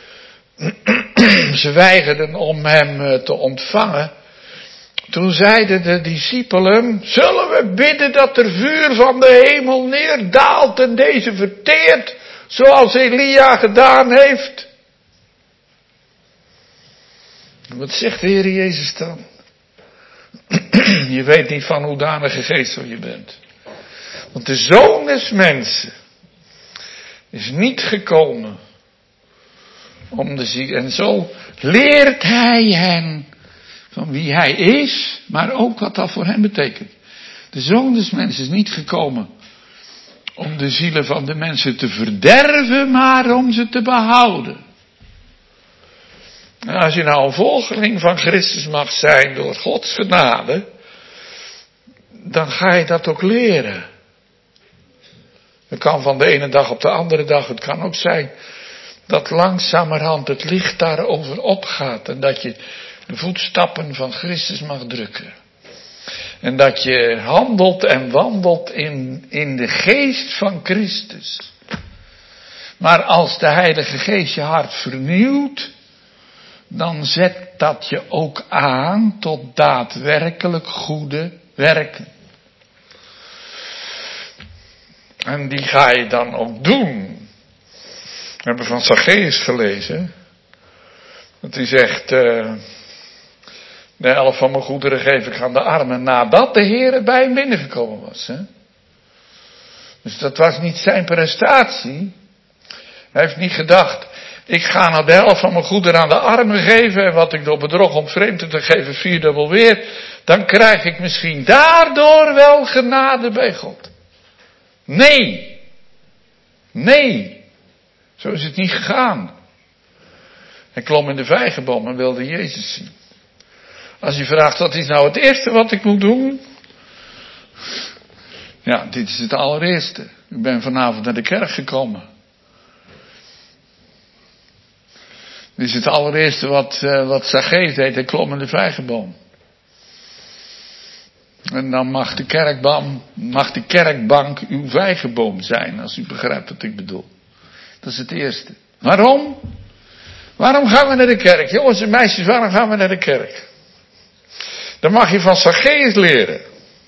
Ze weigerden om hem uh, te ontvangen. Toen zeiden de discipelen, zullen we bidden dat er vuur van de hemel neerdaalt en deze verteert, zoals Elia gedaan heeft? Wat zegt de Heer Jezus dan? Je weet niet van hoedanige geestel je bent. Want de Zoon des Mensen is niet gekomen om de ziek. En zo leert hij hen van wie hij is, maar ook wat dat voor hem betekent. De Zoon des Mensen is niet gekomen om de zielen van de mensen te verderven, maar om ze te behouden. En als je nou een volgeling van Christus mag zijn door Gods genade, dan ga je dat ook leren. Het kan van de ene dag op de andere dag. Het kan ook zijn dat langzamerhand het licht daarover opgaat. En dat je de voetstappen van Christus mag drukken. En dat je handelt en wandelt in, in de geest van Christus. Maar als de Heilige Geest je hart vernieuwt, dan zet dat je ook aan tot daadwerkelijk goede werken. En die ga je dan ook doen. We hebben van Zacchaeus gelezen. Dat hij zegt, uh, de helft van mijn goederen geef ik aan de armen, nadat de Heer bij hem binnengekomen was. Hè? Dus dat was niet zijn prestatie. Hij heeft niet gedacht, ik ga nou de helft van mijn goederen aan de armen geven, en wat ik door bedrog ontvreemd te geven vierdubbel weer, dan krijg ik misschien daardoor wel genade bij God. Nee. Nee. Zo is het niet gegaan. Hij klom in de vijgenboom en wilde Jezus zien. Als je vraagt, wat is nou het eerste wat ik moet doen? Ja, dit is het allereerste. Ik ben vanavond naar de kerk gekomen. Dit is het allereerste wat, uh, wat Zacchaeus deed. Hij klom in de vijgenboom. En dan mag de kerkbank, mag de kerkbank uw vijgenboom zijn, als u begrijpt wat ik bedoel. Dat is het eerste. Waarom? Waarom gaan we naar de kerk? Jongens en meisjes, waarom gaan we naar de kerk? Dan mag je van Zacchaeus leren.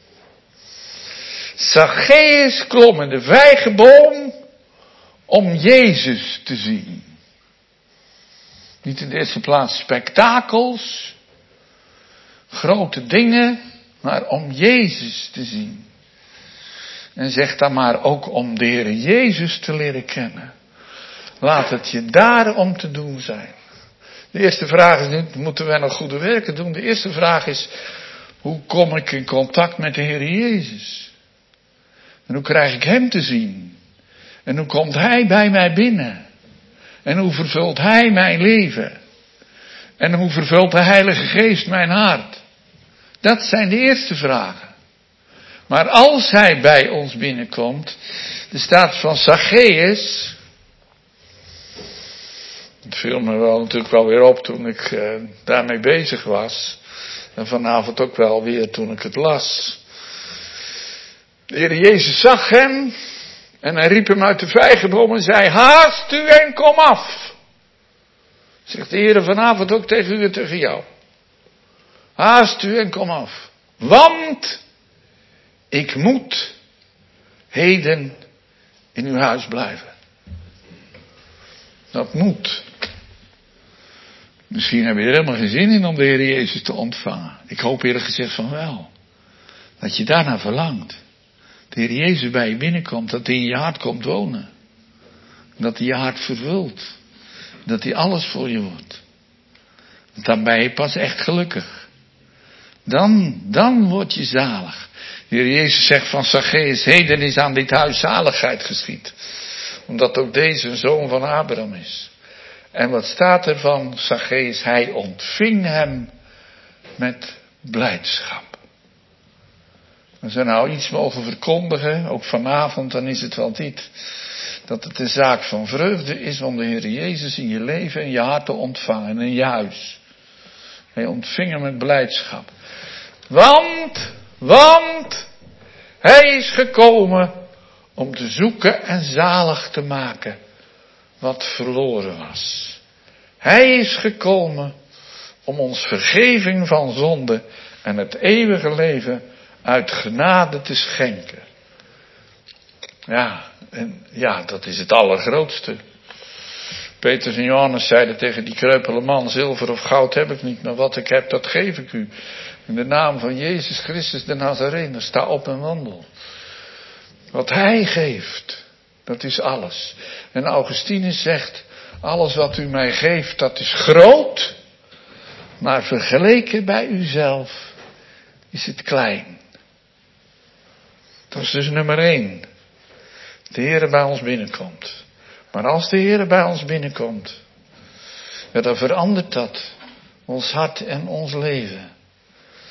Zacchaeus klom in de vijgenboom om Jezus te zien. Niet in de eerste plaats spektakels, grote dingen, maar om Jezus te zien. En zeg dan maar ook om de Heer Jezus te leren kennen. Laat het je daarom te doen zijn. De eerste vraag is niet, moeten wij nog goede werken doen? De eerste vraag is, hoe kom ik in contact met de Heer Jezus? En hoe krijg ik Hem te zien? En hoe komt Hij bij mij binnen? En hoe vervult Hij mijn leven? En hoe vervult de Heilige Geest mijn hart? Dat zijn de eerste vragen. Maar als Hij bij ons binnenkomt, er staat van Zacchaeus. Het viel me wel natuurlijk wel weer op toen ik uh, daarmee bezig was. En vanavond ook wel weer toen ik het las. De Heer Jezus zag hem. En hij riep hem uit de vijgenboom en zei, haast u en kom af. Zegt de Heer vanavond ook tegen u en tegen jou. Haast u en kom af. Want ik moet heden in uw huis blijven. Dat moet. Misschien heb je er helemaal geen zin in om de Heer Jezus te ontvangen. Ik hoop eerlijk gezegd van wel. Dat je daarna verlangt. De Heer Jezus bij je binnenkomt. Dat hij in je hart komt wonen. Dat hij je hart vervult. Dat hij alles voor je wordt. Dan ben je pas echt gelukkig. Dan, dan word je zalig. De Heer Jezus zegt van Zacchaeus, heden is aan dit huis zaligheid geschied. Omdat ook deze een zoon van Abraham is. En wat staat er van Zacchaeus? Hij ontving hem met blijdschap. Als we nou iets mogen verkondigen, ook vanavond, dan is het wel dit. Dat het een zaak van vreugde is om de Heer Jezus in je leven en je hart te ontvangen, in je huis. Hij ontving hem met blijdschap. Want, want, hij is gekomen om te zoeken en zalig te maken wat verloren was. Hij is gekomen om ons vergeving van zonde en het eeuwige leven uit genade te schenken. Ja, en ja, dat is het allergrootste. Petrus en Johannes zeiden tegen die kreupele man, zilver of goud heb ik niet, maar wat ik heb, dat geef ik u. In de naam van Jezus Christus de Nazarener, sta op en wandel. Wat hij geeft, dat is alles. En Augustinus zegt, alles wat u mij geeft, dat is groot, maar vergeleken bij uzelf is het klein. Dat is dus nummer één. De Heer bij ons binnenkomt. Maar als de Heer bij ons binnenkomt, ja, dan verandert dat ons hart en ons leven.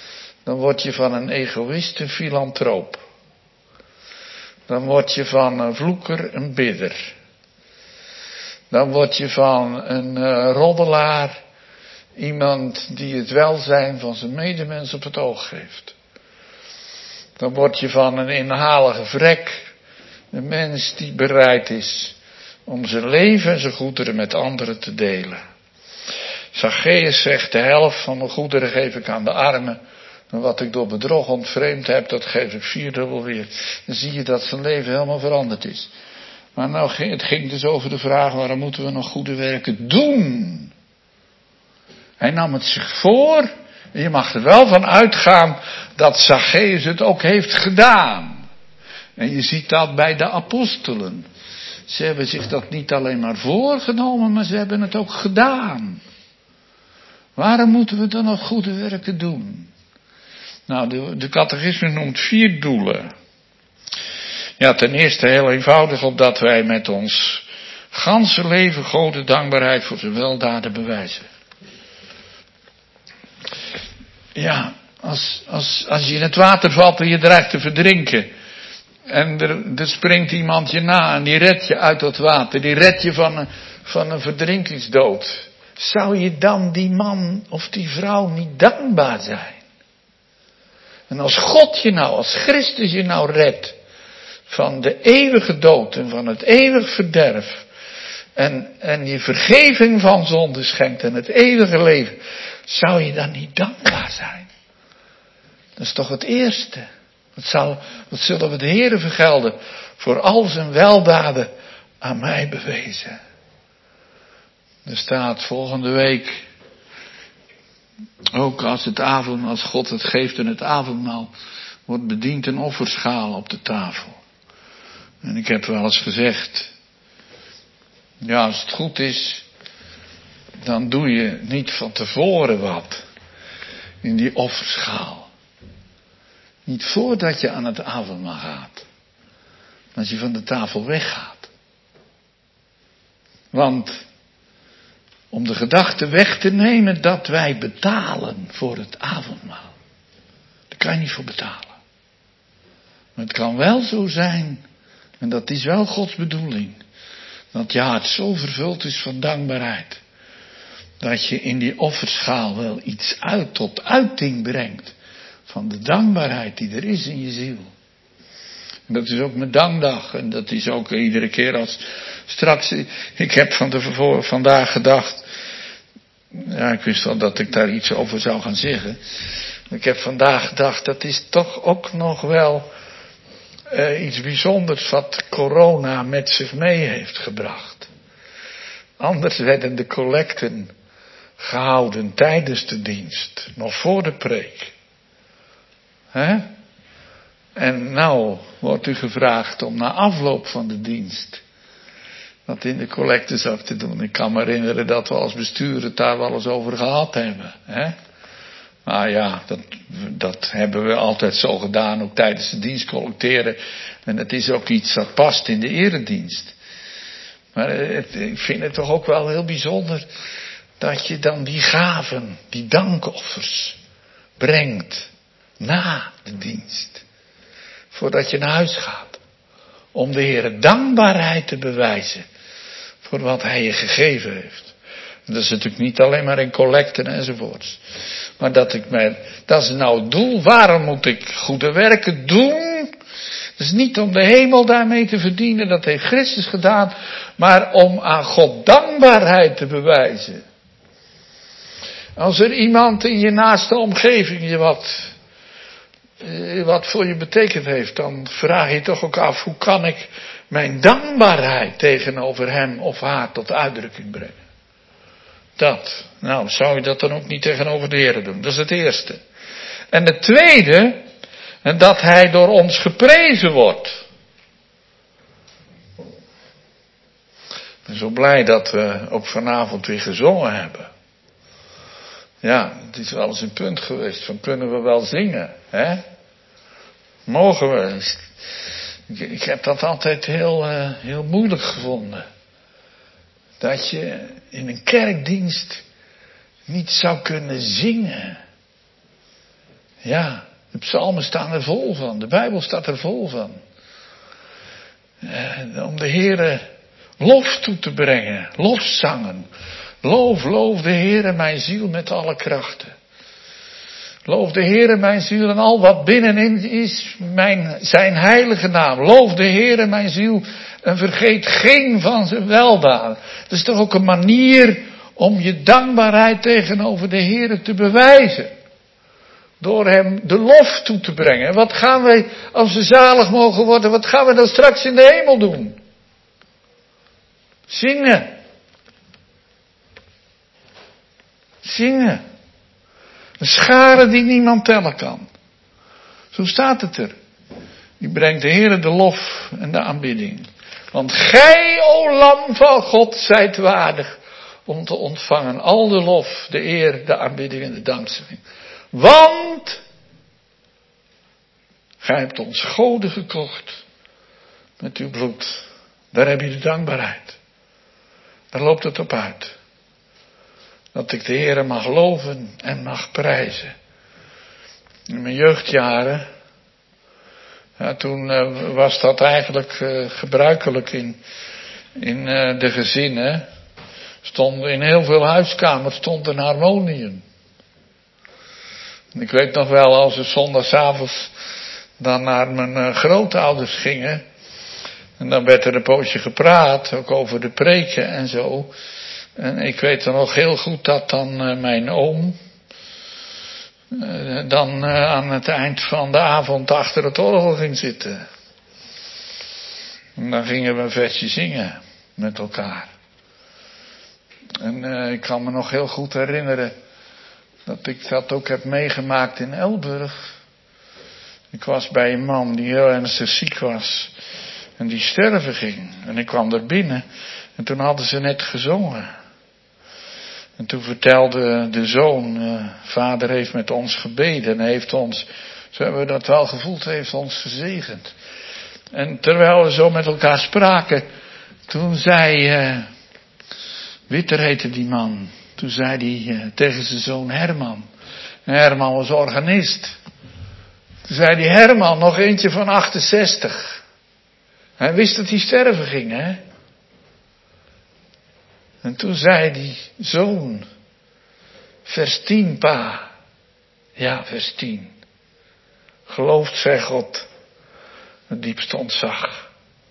dan word je van een egoïst een filantroop. Dan word je van een vloeker een bidder. Dan word je van een uh, roddelaar iemand die het welzijn van zijn medemens op het oog heeft. Dan word je van een inhalige vrek een mens die bereid is om zijn leven en zijn goederen met anderen te delen. Zacchaeus zegt, de helft van mijn goederen geef ik aan de armen. En wat ik door bedrog ontvreemd heb, dat geef ik vierdubbel weer. Dan zie je dat zijn leven helemaal veranderd is. Maar nou, het ging dus over de vraag, waarom moeten we nog goede werken doen? Hij nam het zich voor. En je mag er wel van uitgaan dat Zacchaeus het ook heeft gedaan. En je ziet dat bij de apostelen. Ze hebben zich dat niet alleen maar voorgenomen, maar ze hebben het ook gedaan. Waarom moeten we dan nog goede werken doen? Nou, de, de catechisme noemt vier doelen. Ja, ten eerste heel eenvoudig, opdat wij met ons ganse leven God de dankbaarheid voor zijn weldaden bewijzen. Ja, als, als, als je in het water valt en je dreigt te verdrinken. En er, er springt iemand je na en die redt je uit dat water. Die redt je van een, van een verdrinkingsdood. Zou je dan die man of die vrouw niet dankbaar zijn? En als God je nou, als Christus je nou redt van de eeuwige dood en van het eeuwig verderf. En, en je vergeving van zonde schenkt en het eeuwige leven. Zou je dan niet dankbaar zijn? Dat is toch het eerste. Wat, zal, wat zullen we de Heere vergelden voor al zijn weldaden aan mij bewezen. Er staat volgende week, ook als het avond, als God het geeft in het avondmaal, wordt bediend een offerschaal op de tafel. En ik heb wel eens gezegd, ja, als het goed is, dan doe je niet van tevoren wat in die offerschaal. Niet voordat je aan het avondmaal gaat. Maar als je van de tafel weggaat. Want om de gedachte weg te nemen dat wij betalen voor het avondmaal. Daar kan je niet voor betalen. Maar het kan wel zo zijn, en dat is wel Gods bedoeling, dat je hart zo vervuld is van dankbaarheid, dat je in die offerschaal wel iets uit tot uiting brengt van de dankbaarheid die er is in je ziel. En dat is ook mijn dankdag. En dat is ook iedere keer als straks. Ik heb van de, voor, vandaag gedacht. Ja, ik wist wel dat ik daar iets over zou gaan zeggen. Ik heb vandaag gedacht, dat is toch ook nog wel uh, iets bijzonders wat corona met zich mee heeft gebracht. Anders werden de collecten gehouden tijdens de dienst, nog voor de preek. Hè? En nou wordt u gevraagd om na afloop van de dienst wat in de collectezak te doen. Ik kan me herinneren dat we als bestuur het daar wel eens over gehad hebben. Hè? Nou ja, dat, dat hebben we altijd zo gedaan, ook tijdens de dienst collecteren. En het is ook iets dat past in de eredienst. Maar het, ik vind het toch ook wel heel bijzonder dat je dan die gaven, die dankoffers brengt na de dienst. Voordat je naar huis gaat. Om de Heere dankbaarheid te bewijzen voor wat Hij je gegeven heeft. En dat is natuurlijk niet alleen maar in collecten enzovoorts. Maar dat ik mij, dat is nou het doel. Waarom moet ik goede werken doen? Het is niet om de hemel daarmee te verdienen, dat heeft Christus gedaan. Maar om aan God dankbaarheid te bewijzen. Als er iemand in je naaste omgeving je wat, wat voor je betekend heeft, dan vraag je toch ook af, hoe kan ik mijn dankbaarheid tegenover hem of haar tot uitdrukking brengen? Dat. Nou, zou je dat dan ook niet tegenover de Heer doen? Dat is het eerste. En het tweede, en dat Hij door ons geprezen wordt. Ik ben zo blij dat we ook vanavond weer gezongen hebben. Ja, het is wel eens een punt geweest van kunnen we wel zingen, hè? Mogen we? Ik, ik heb dat altijd heel, uh, heel moeilijk gevonden. Dat je in een kerkdienst niet zou kunnen zingen. Ja. De psalmen staan er vol van. De Bijbel staat er vol van. Uh, om de Heere lof toe te brengen. Lofzangen. Loof, loof de Heere mijn ziel met alle krachten. Loof de Heere mijn ziel en al wat binnenin is, mijn, zijn heilige naam. Loof de Heere mijn ziel en vergeet geen van zijn weldaden. Dat is toch ook een manier om je dankbaarheid tegenover de Heere te bewijzen. Door hem de lof toe te brengen. Wat gaan wij, als we zalig mogen worden, wat gaan we dan straks in de hemel doen? Zingen. Zingen. Een schare die niemand tellen kan. Zo staat het er. Die brengt de Heere de lof en de aanbidding. Want gij, o Lam van God, zijt waardig om te ontvangen al de lof, de eer, de aanbidding en de dankzegging. Want gij hebt ons goden gekocht met uw bloed. Daar heb je de dankbaarheid. Daar loopt het op uit. Dat ik de Heere mag loven en mag prijzen. In mijn jeugdjaren, ja, toen uh, was dat eigenlijk uh, gebruikelijk in, in uh, de gezinnen. Stond in heel veel huiskamers stond een harmonium. En ik weet nog wel, als we zondagsavonds dan naar mijn uh, grootouders gingen. En dan werd er een poosje gepraat, ook over de preken en zo. En ik weet dan nog heel goed dat dan uh, mijn oom uh, dan uh, aan het eind van de avond achter het orgel ging zitten. En dan gingen we een versje zingen met elkaar. En uh, ik kan me nog heel goed herinneren dat ik dat ook heb meegemaakt in Elburg. Ik was bij een man die heel ernstig ziek was en die sterven ging. En ik kwam er binnen en toen hadden ze net gezongen. En toen vertelde de zoon, uh, vader heeft met ons gebeden en heeft ons, zo hebben we dat wel gevoeld, heeft ons gezegend. En terwijl we zo met elkaar spraken, toen zei, uh, Witter heette die man, toen zei hij uh, tegen zijn zoon Herman. En Herman was organist. Toen zei hij, Herman, nog eentje van achtenzestig. Hij wist dat hij sterven ging, hè. En toen zei die zoon, vers tien, pa. Ja, vers tien. Gelooft zij God, het diepste ontzag.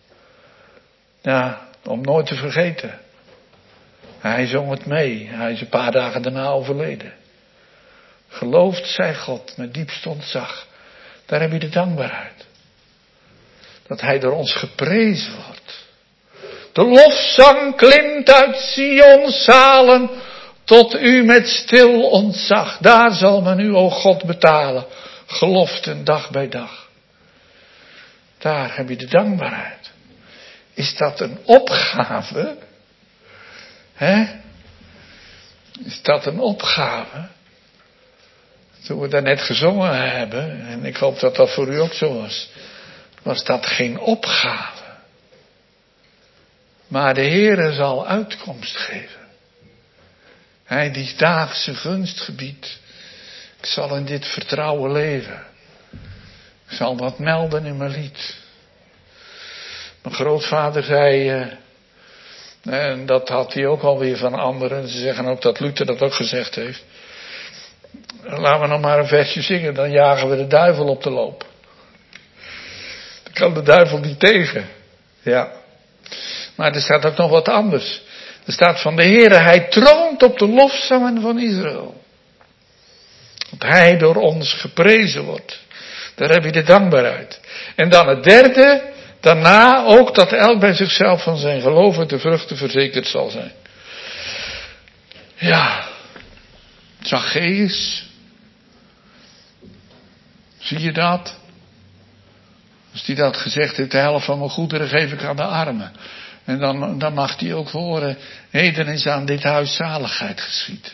Ja, om nooit te vergeten. Hij zong het mee. Hij is een paar dagen daarna overleden. Gelooft zij God met diepste ontzag. Daar heb je de dankbaarheid. Dat hij door ons geprezen wordt. De lofzang klimt uit Sion's zalen tot u met stil ontzag. Daar zal men u, o God, betalen. Geloften dag bij dag. Daar heb je de dankbaarheid. Is dat een opgave? Hè? Is dat een opgave? Toen we daarnet gezongen hebben, en ik hoop dat dat voor u ook zo was, was dat geen opgave. Maar de Heere zal uitkomst geven. Hij die daagse gunst gebiedt. Ik zal in dit vertrouwen leven. Ik zal dat melden in mijn lied. Mijn grootvader zei, uh, en dat had hij ook alweer van anderen. Ze zeggen ook dat Luther dat ook gezegd heeft. Laten we nog maar een versje zingen, dan jagen we de duivel op de loop. Dan kan de duivel niet tegen. Ja. Maar er staat ook nog wat anders. Er staat van de Heere, hij troont op de lofzangen van Israël. Dat hij door ons geprezen wordt. Daar heb je de dankbaarheid. En dan het derde, daarna ook dat elk bij zichzelf van zijn geloven de vruchten verzekerd zal zijn. Ja, Zacchaeus. Zie je dat? Als die dat gezegd heeft, de helft van mijn goederen geef ik aan de armen. En dan, dan mag hij ook horen, heden is aan dit huis zaligheid geschied.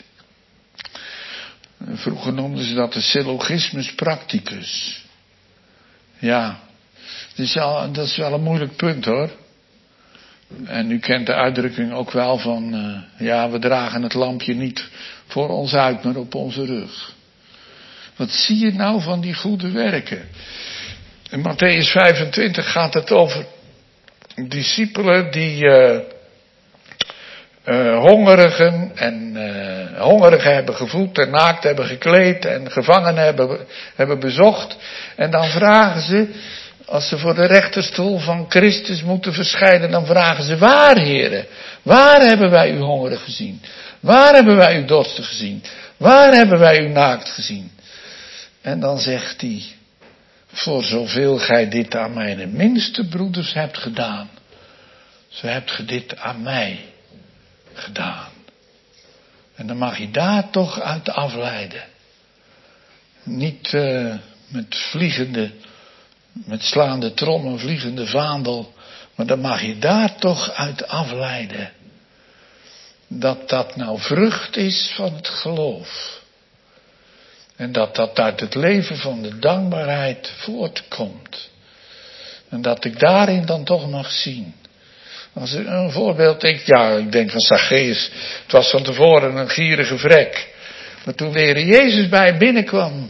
Vroeger noemden ze dat de syllogismus practicus. Ja, dat is, al, dat is wel een moeilijk punt hoor. En u kent de uitdrukking ook wel van, uh, ja, we dragen het lampje niet voor ons uit, maar op onze rug. Wat zie je nou van die goede werken? In Matthäus vijfentwintig gaat het over discipelen die uh, uh, hongerigen en uh, hongerigen hebben gevoed en naakt hebben gekleed en gevangenen hebben, hebben bezocht. En dan vragen ze, als ze voor de rechterstoel van Christus moeten verschijnen, dan vragen ze: waar, heren? Waar hebben wij u hongerig gezien? Waar hebben wij u dorstig gezien? Waar hebben wij u naakt gezien? En dan zegt hij: voor zoveel gij dit aan mijn minste broeders hebt gedaan, zo hebt ge dit aan mij gedaan. En dan mag je daar toch uit afleiden. Niet uh, met vliegende, met slaande trom en vliegende vaandel, maar dan mag je daar toch uit afleiden dat dat nou vrucht is van het geloof. En dat dat uit het leven van de dankbaarheid voortkomt. En dat ik daarin dan toch mag zien. Als ik een voorbeeld denk, ja, ik denk van Zacchaeus. Het was van tevoren een gierige vrek. Maar toen de Heer Jezus bij hem binnenkwam,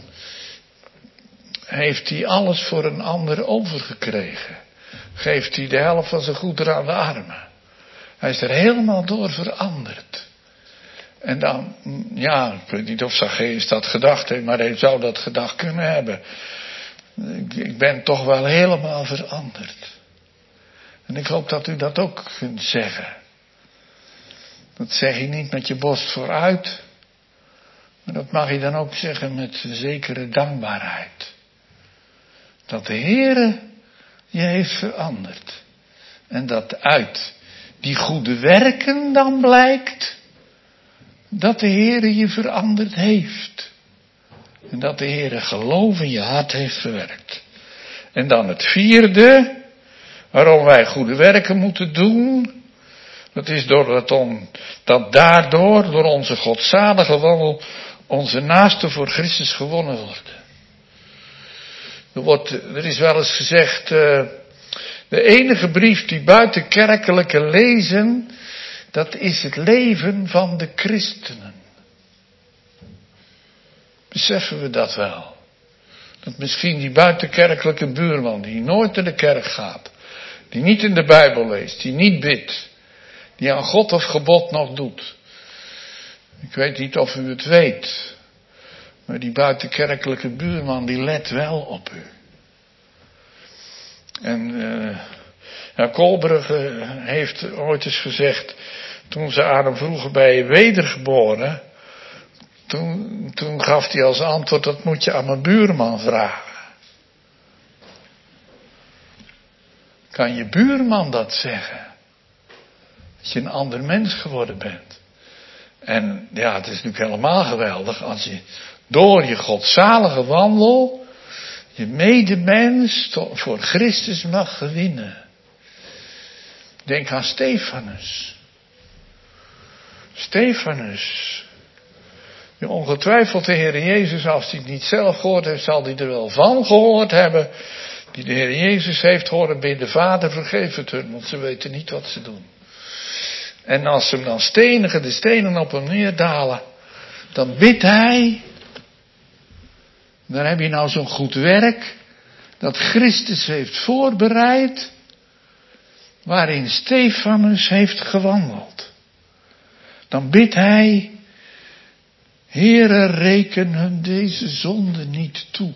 heeft hij alles voor een ander overgekregen. Geeft hij de helft van zijn goederen aan de armen. Hij is er helemaal door veranderd. En dan, ja, ik weet niet of Zacchaeus dat gedacht heeft, maar hij zou dat gedacht kunnen hebben. Ik, ik ben toch wel helemaal veranderd. En ik hoop dat u dat ook kunt zeggen. Dat zeg je niet met je borst vooruit, maar dat mag je dan ook zeggen met een zekere dankbaarheid. Dat de Heere je heeft veranderd. En dat uit die goede werken dan blijkt dat de Heere je veranderd heeft. En dat de Heere geloof in je hart heeft verwerkt. En dan het vierde, waarom wij goede werken moeten doen. Dat is doordat on, dat daardoor, door onze godzalige wandel, onze naasten voor Christus gewonnen worden. Er, wordt, er is wel eens gezegd, uh, de enige brief die buiten kerkelijke lezen, dat is het leven van de christenen. Beseffen we dat wel? Dat misschien die buitenkerkelijke buurman, die nooit naar de kerk gaat, die niet in de Bijbel leest, die niet bidt, die aan God of gebod nog doet. Ik weet niet of u het weet, maar die buitenkerkelijke buurman, die let wel op u. En uh, ja, Kolbrugge heeft ooit eens gezegd, toen ze aan hem vroegen: ben je wedergeboren? Toen, toen gaf hij als antwoord: dat moet je aan mijn buurman vragen. Kan je buurman dat zeggen? Dat je een ander mens geworden bent. En ja, het is natuurlijk helemaal geweldig als je door je godzalige wandel je medemens voor Christus mag gewinnen. Denk aan Stefanus. Stefanus. Die ongetwijfeld de Heer Jezus, als hij het niet zelf gehoord heeft, zal hij er wel van gehoord hebben. Die de Heer Jezus heeft horen bidden: Vader, vergeef het hun, want ze weten niet wat ze doen. En als ze hem dan stenigen, de stenen op hem neerdalen, dan bidt hij. Dan heb je nou zo'n goed werk dat Christus heeft voorbereid, waarin Stefanus heeft gewandeld. Dan bidt hij: Heere, reken hun deze zonde niet toe.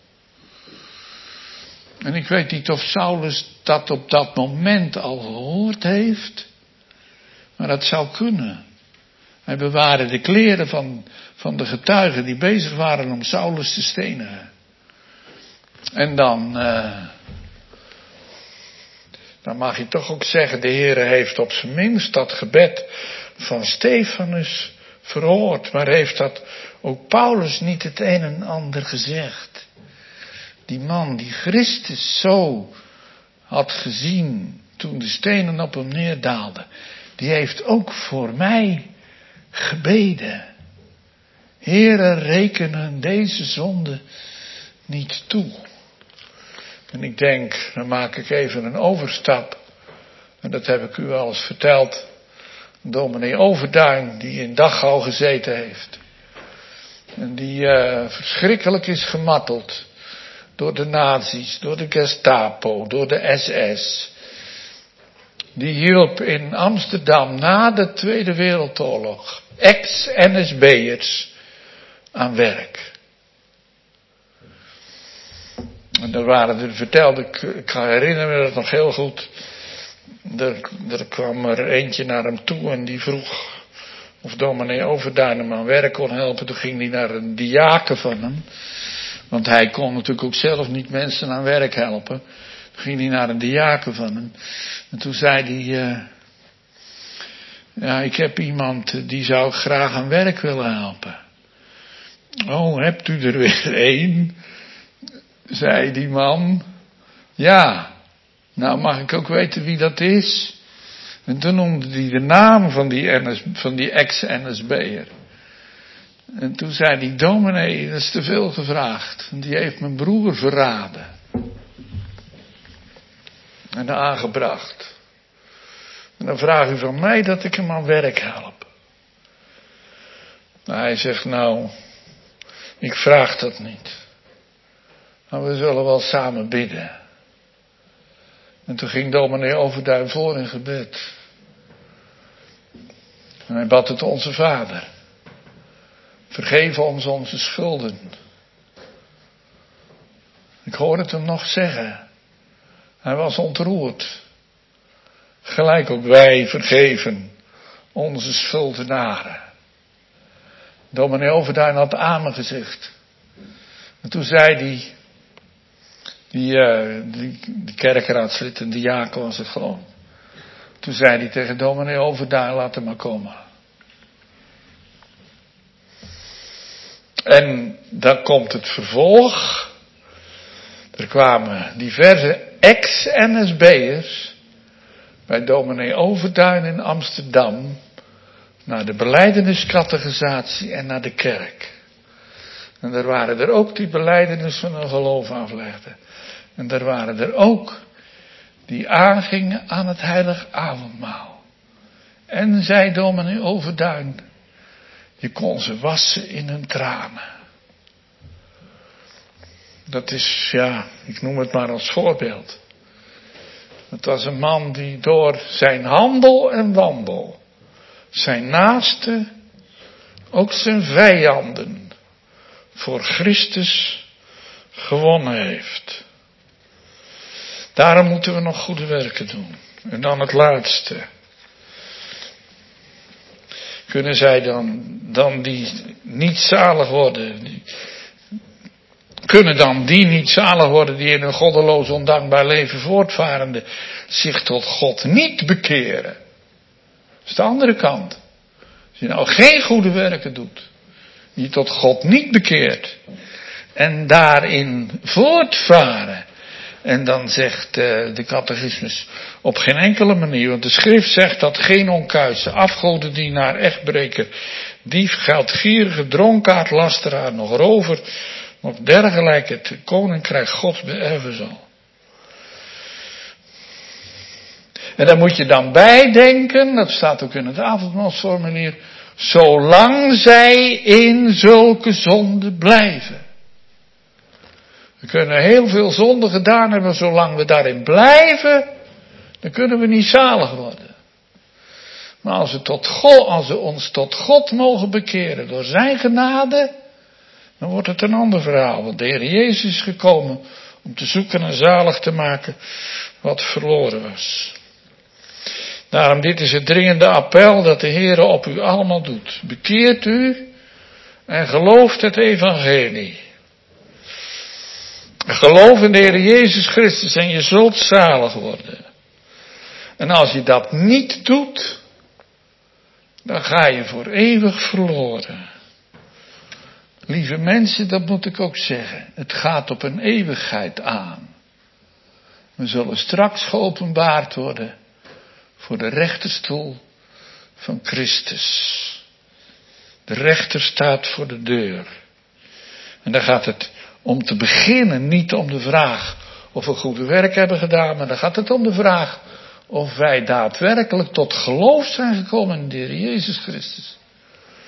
En ik weet niet of Saulus dat op dat moment al gehoord heeft, maar dat zou kunnen. Hij bewaarde de kleren van, van de getuigen die bezig waren om Saulus te stenigen. En dan, uh, dan mag je toch ook zeggen, de Heere heeft op zijn minst dat gebed van Stefanus verhoord. Maar heeft dat ook Paulus niet het een en ander gezegd? Die man die Christus zo had gezien toen de stenen op hem neerdaalden, die heeft ook voor mij gebeden: Heere, reken hun deze zonde niet toe. En ik denk, dan maak ik even een overstap. En dat heb ik u al eens verteld. Dominee Overduin, die in Dachau gezeten heeft. En die uh, verschrikkelijk is gemarteld. Door de nazi's, door de Gestapo, door de S S. Die hielp in Amsterdam na de Tweede Wereldoorlog ex-N S B'ers aan werk. En er waren er, vertelde ik, ik ga herinneren me dat nog heel goed. Er, er kwam er eentje naar hem toe en die vroeg of dominee Overduin hem aan werk kon helpen. Toen ging hij naar een diaken van hem. Want hij kon natuurlijk ook zelf niet mensen aan werk helpen. Toen ging hij naar een diaken van hem. En toen zei hij, uh, ja, ik heb iemand die zou ik graag aan werk willen helpen. Oh, hebt u er weer één? Zei die man. Ja, nou mag ik ook weten wie dat is? En toen noemde hij de naam van die, N S, van die ex-N S B'er. En toen zei die dominee, dat is te veel gevraagd. Die heeft mijn broer verraden. En aangebracht. En dan vraagt u van mij dat ik hem aan werk help. Nou, hij zegt, nou, ik vraag dat niet. Maar we zullen wel samen bidden. En toen ging dominee Overduin voor in gebed. En hij bad het onze Vader. Vergeef ons onze schulden. Ik hoor het hem nog zeggen. Hij was ontroerd. Gelijk ook wij vergeven onze schuldenaren. Dominee Overduin had amen gezegd. En toen zei hij, die, uh, die, die kerkraadslid en diaken was het gewoon. Toen zei hij tegen dominee Overduin, laat hem maar komen. En dan komt het vervolg. Er kwamen diverse ex-N S B'ers bij dominee Overduin in Amsterdam naar de belijdeniscatechisatie en naar de kerk. En er waren er ook die belijdenis van hun geloof aflegden. En er waren er ook die aangingen aan het heilig avondmaal. En zei dominee Overduin, je kon ze wassen in hun tranen. Dat is, ja, ik noem het maar als voorbeeld. Het was een man die door zijn handel en wandel zijn naaste, ook zijn vijanden, voor Christus gewonnen heeft. Daarom moeten we nog goede werken doen. En dan het laatste. Kunnen zij dan, dan die niet zalig worden? Die, kunnen dan die niet zalig worden die in een goddeloos ondankbaar leven voortvarende zich tot God niet bekeren? Dat is de andere kant. Als je nou geen goede werken doet, die tot God niet bekeert en daarin voortvaren. En dan zegt uh, de catechismus op geen enkele manier, want de schrift zegt dat geen onkuise, afgodendienaar, echtbreker, dief, geldgierige, dronkaard, lasteraar, nog rover, nog dergelijke het koninkrijk Gods beërven zal. En daar moet je dan bij denken, dat staat ook in het avondmaalsformulier, zolang zij in zulke zonde blijven. We kunnen heel veel zonde gedaan hebben, zolang we daarin blijven, dan kunnen we niet zalig worden. Maar als we, tot God, als we ons tot God mogen bekeren door zijn genade, dan wordt het een ander verhaal. Want de Heer Jezus is gekomen om te zoeken en zalig te maken wat verloren was. Daarom, dit is het dringende appel dat de Heer op u allemaal doet. Bekeert u en gelooft het evangelie. Geloof in de Heer Jezus Christus en je zult zalig worden. En als je dat niet doet, dan ga je voor eeuwig verloren. Lieve mensen, dat moet ik ook zeggen. Het gaat op een eeuwigheid aan. We zullen straks geopenbaard worden voor de rechterstoel van Christus. De rechter staat voor de deur. En dan gaat het om te beginnen niet om de vraag of we goede werk hebben gedaan, maar dan gaat het om de vraag of wij daadwerkelijk tot geloof zijn gekomen in de Heer Jezus Christus.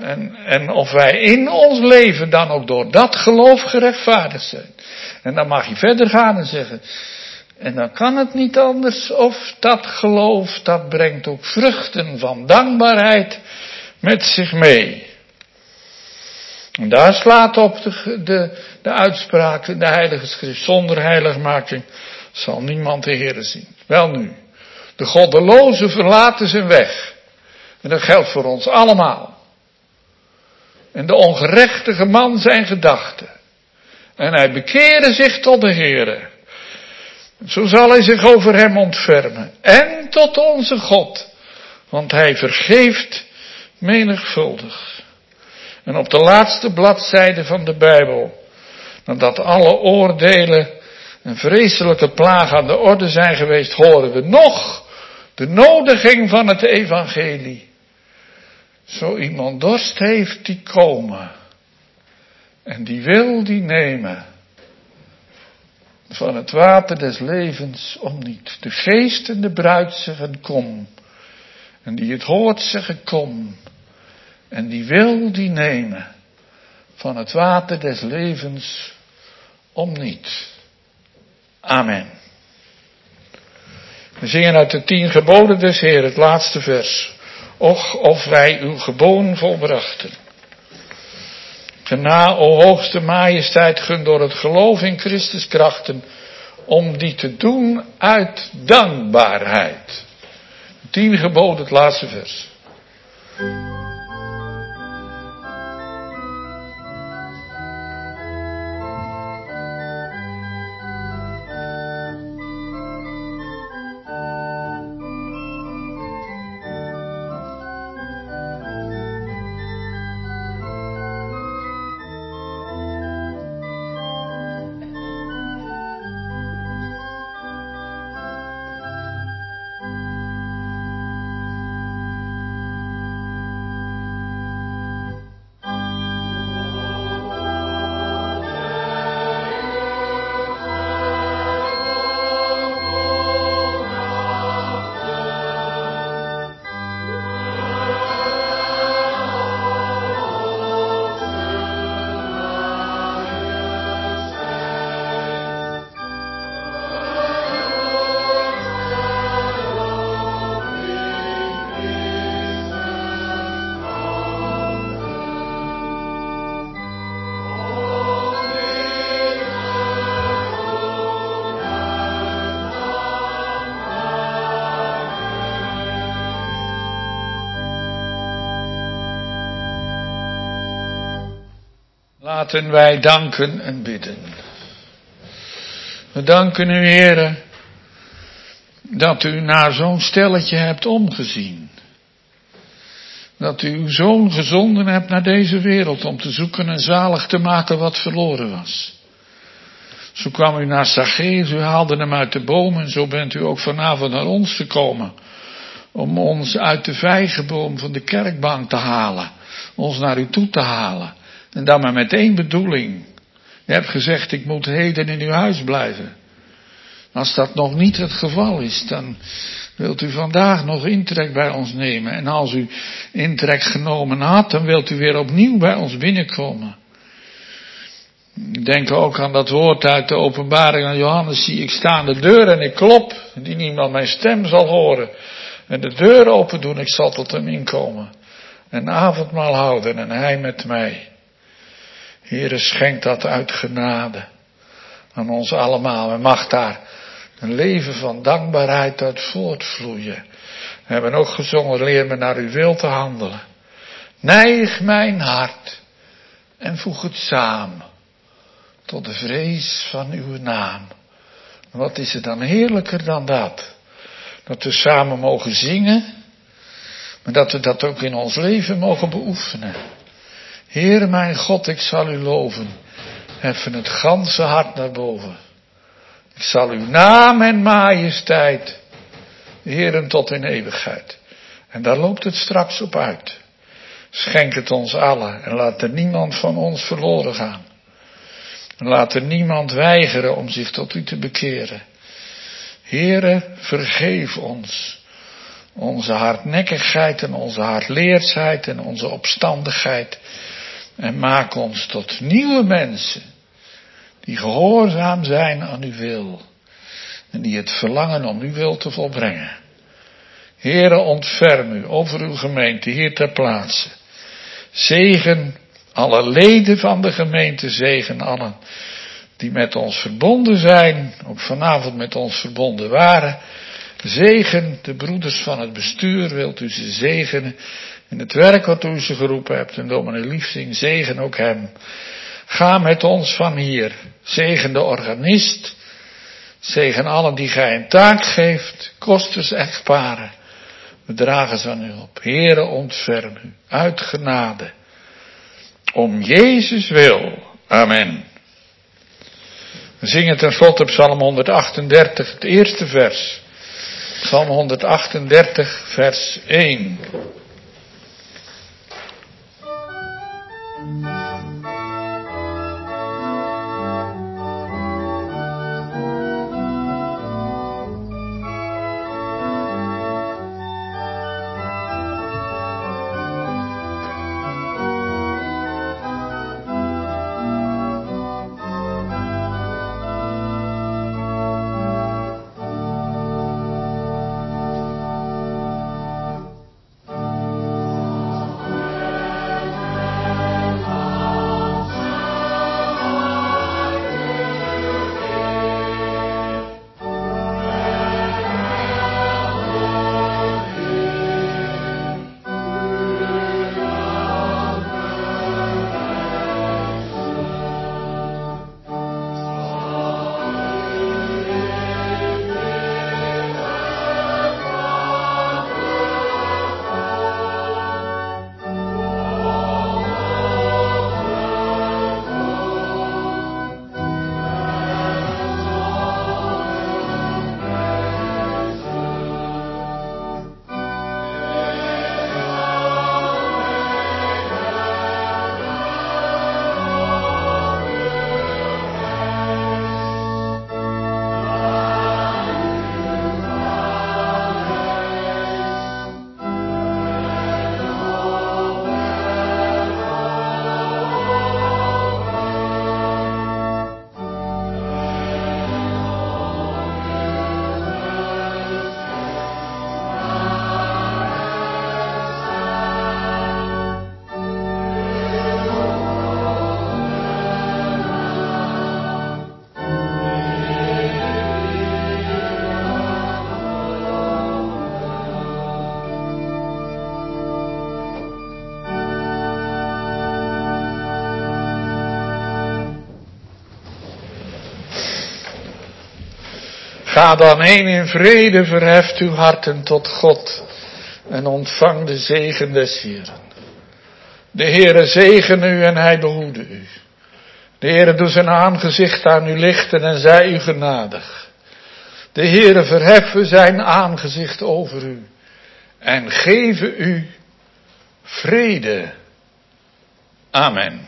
En, en of wij in ons leven dan ook door dat geloof gerechtvaardigd zijn. En dan mag je verder gaan en zeggen, en dan kan het niet anders of dat geloof, dat brengt ook vruchten van dankbaarheid met zich mee. En daar slaat op de, de, de uitspraak in de Heilige Schrift, zonder heiligmaking zal niemand de Heere zien. Wel nu, de goddelozen verlaten zijn weg. En dat geldt voor ons allemaal. En de ongerechtige man zijn gedachten. En hij bekeerde zich tot de Heere. Zo zal hij zich over hem ontfermen. En tot onze God. Want hij vergeeft menigvuldig. En op de laatste bladzijde van de Bijbel, nadat alle oordelen en vreselijke plagen aan de orde zijn geweest, horen we nog de nodiging van het evangelie. Zo iemand dorst heeft, die komen. En die wil, die nemen. Van het water des levens om niet. De geest en de bruid zeggen kom. En die het hoort zeggen kom. En die wil, die nemen. Van het water des levens om niet. Amen. We zingen uit de tien geboden des Heer, het laatste vers. Och, of wij uw geboden volbrachten. Gena, o hoogste majesteit, gun door het geloof in Christus krachten, om die te doen uit dankbaarheid. Tien geboden, het laatste vers. Laten wij danken en bidden. We danken u, Heere, dat u naar zo'n stelletje hebt omgezien. Dat u uw zoon gezonden hebt naar deze wereld om te zoeken en zalig te maken wat verloren was. Zo kwam u naar Zacchaeus, u haalde hem uit de boom en zo bent u ook vanavond naar ons gekomen. Om ons uit de vijgenboom van de kerkbank te halen. Ons naar u toe te halen. En dan maar met één bedoeling. Je hebt gezegd, ik moet heden in uw huis blijven. Als dat nog niet het geval is, dan wilt u vandaag nog intrek bij ons nemen. En als u intrek genomen had, dan wilt u weer opnieuw bij ons binnenkomen. Ik denk ook aan dat woord uit de openbaring aan Johannes. Zie ik sta aan de deur en ik klop, die niemand mijn stem zal horen. En de deur open doen, ik zal tot hem inkomen. En avondmaal houden en hij met mij. Heere, schenk dat uit genade aan ons allemaal. En mag daar een leven van dankbaarheid uit voortvloeien. We hebben ook gezongen, leer me naar uw wil te handelen. Neig mijn hart en voeg het samen tot de vrees van uw naam. Wat is er dan heerlijker dan dat? Dat we samen mogen zingen, maar dat we dat ook in ons leven mogen beoefenen. Heere mijn God, ik zal u loven. Heffen het ganse hart naar boven. Ik zal uw naam en majesteit heren tot in eeuwigheid. En daar loopt het straks op uit. Schenk het ons allen en laat er niemand van ons verloren gaan. En laat er niemand weigeren om zich tot u te bekeren. Heere, vergeef ons onze hardnekkigheid en onze hardleersheid en onze opstandigheid. En maak ons tot nieuwe mensen die gehoorzaam zijn aan uw wil. En die het verlangen om uw wil te volbrengen. Heere, ontferm u over uw gemeente hier ter plaatse. Zegen alle leden van de gemeente, zegen allen die met ons verbonden zijn, ook vanavond met ons verbonden waren. Zegen de broeders van het bestuur, wilt u ze zegenen in het werk wat u ze geroepen hebt. En dominee Liefsing, zegen ook hem. Ga met ons van hier, zegen de organist, zegen allen die gij een taak geeft, kosters echtparen. We dragen ze aan u op. Heere, ontferm u, uit genade. Om Jezus wil. Amen. We zingen ten slotte Psalm honderdachtendertig, het eerste vers. Psalm honderdachtendertig, vers één. Ga dan heen in vrede, verheft uw harten tot God en ontvang de zegen des Heeren. De Heere zegene u en hij behoede u. De Heere doet zijn aangezicht aan u lichten en zij u genadig. De Heere verheffen zijn aangezicht over u en geven u vrede. Amen.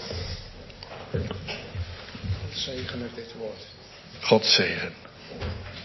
Zegenen dit woord. God zegen.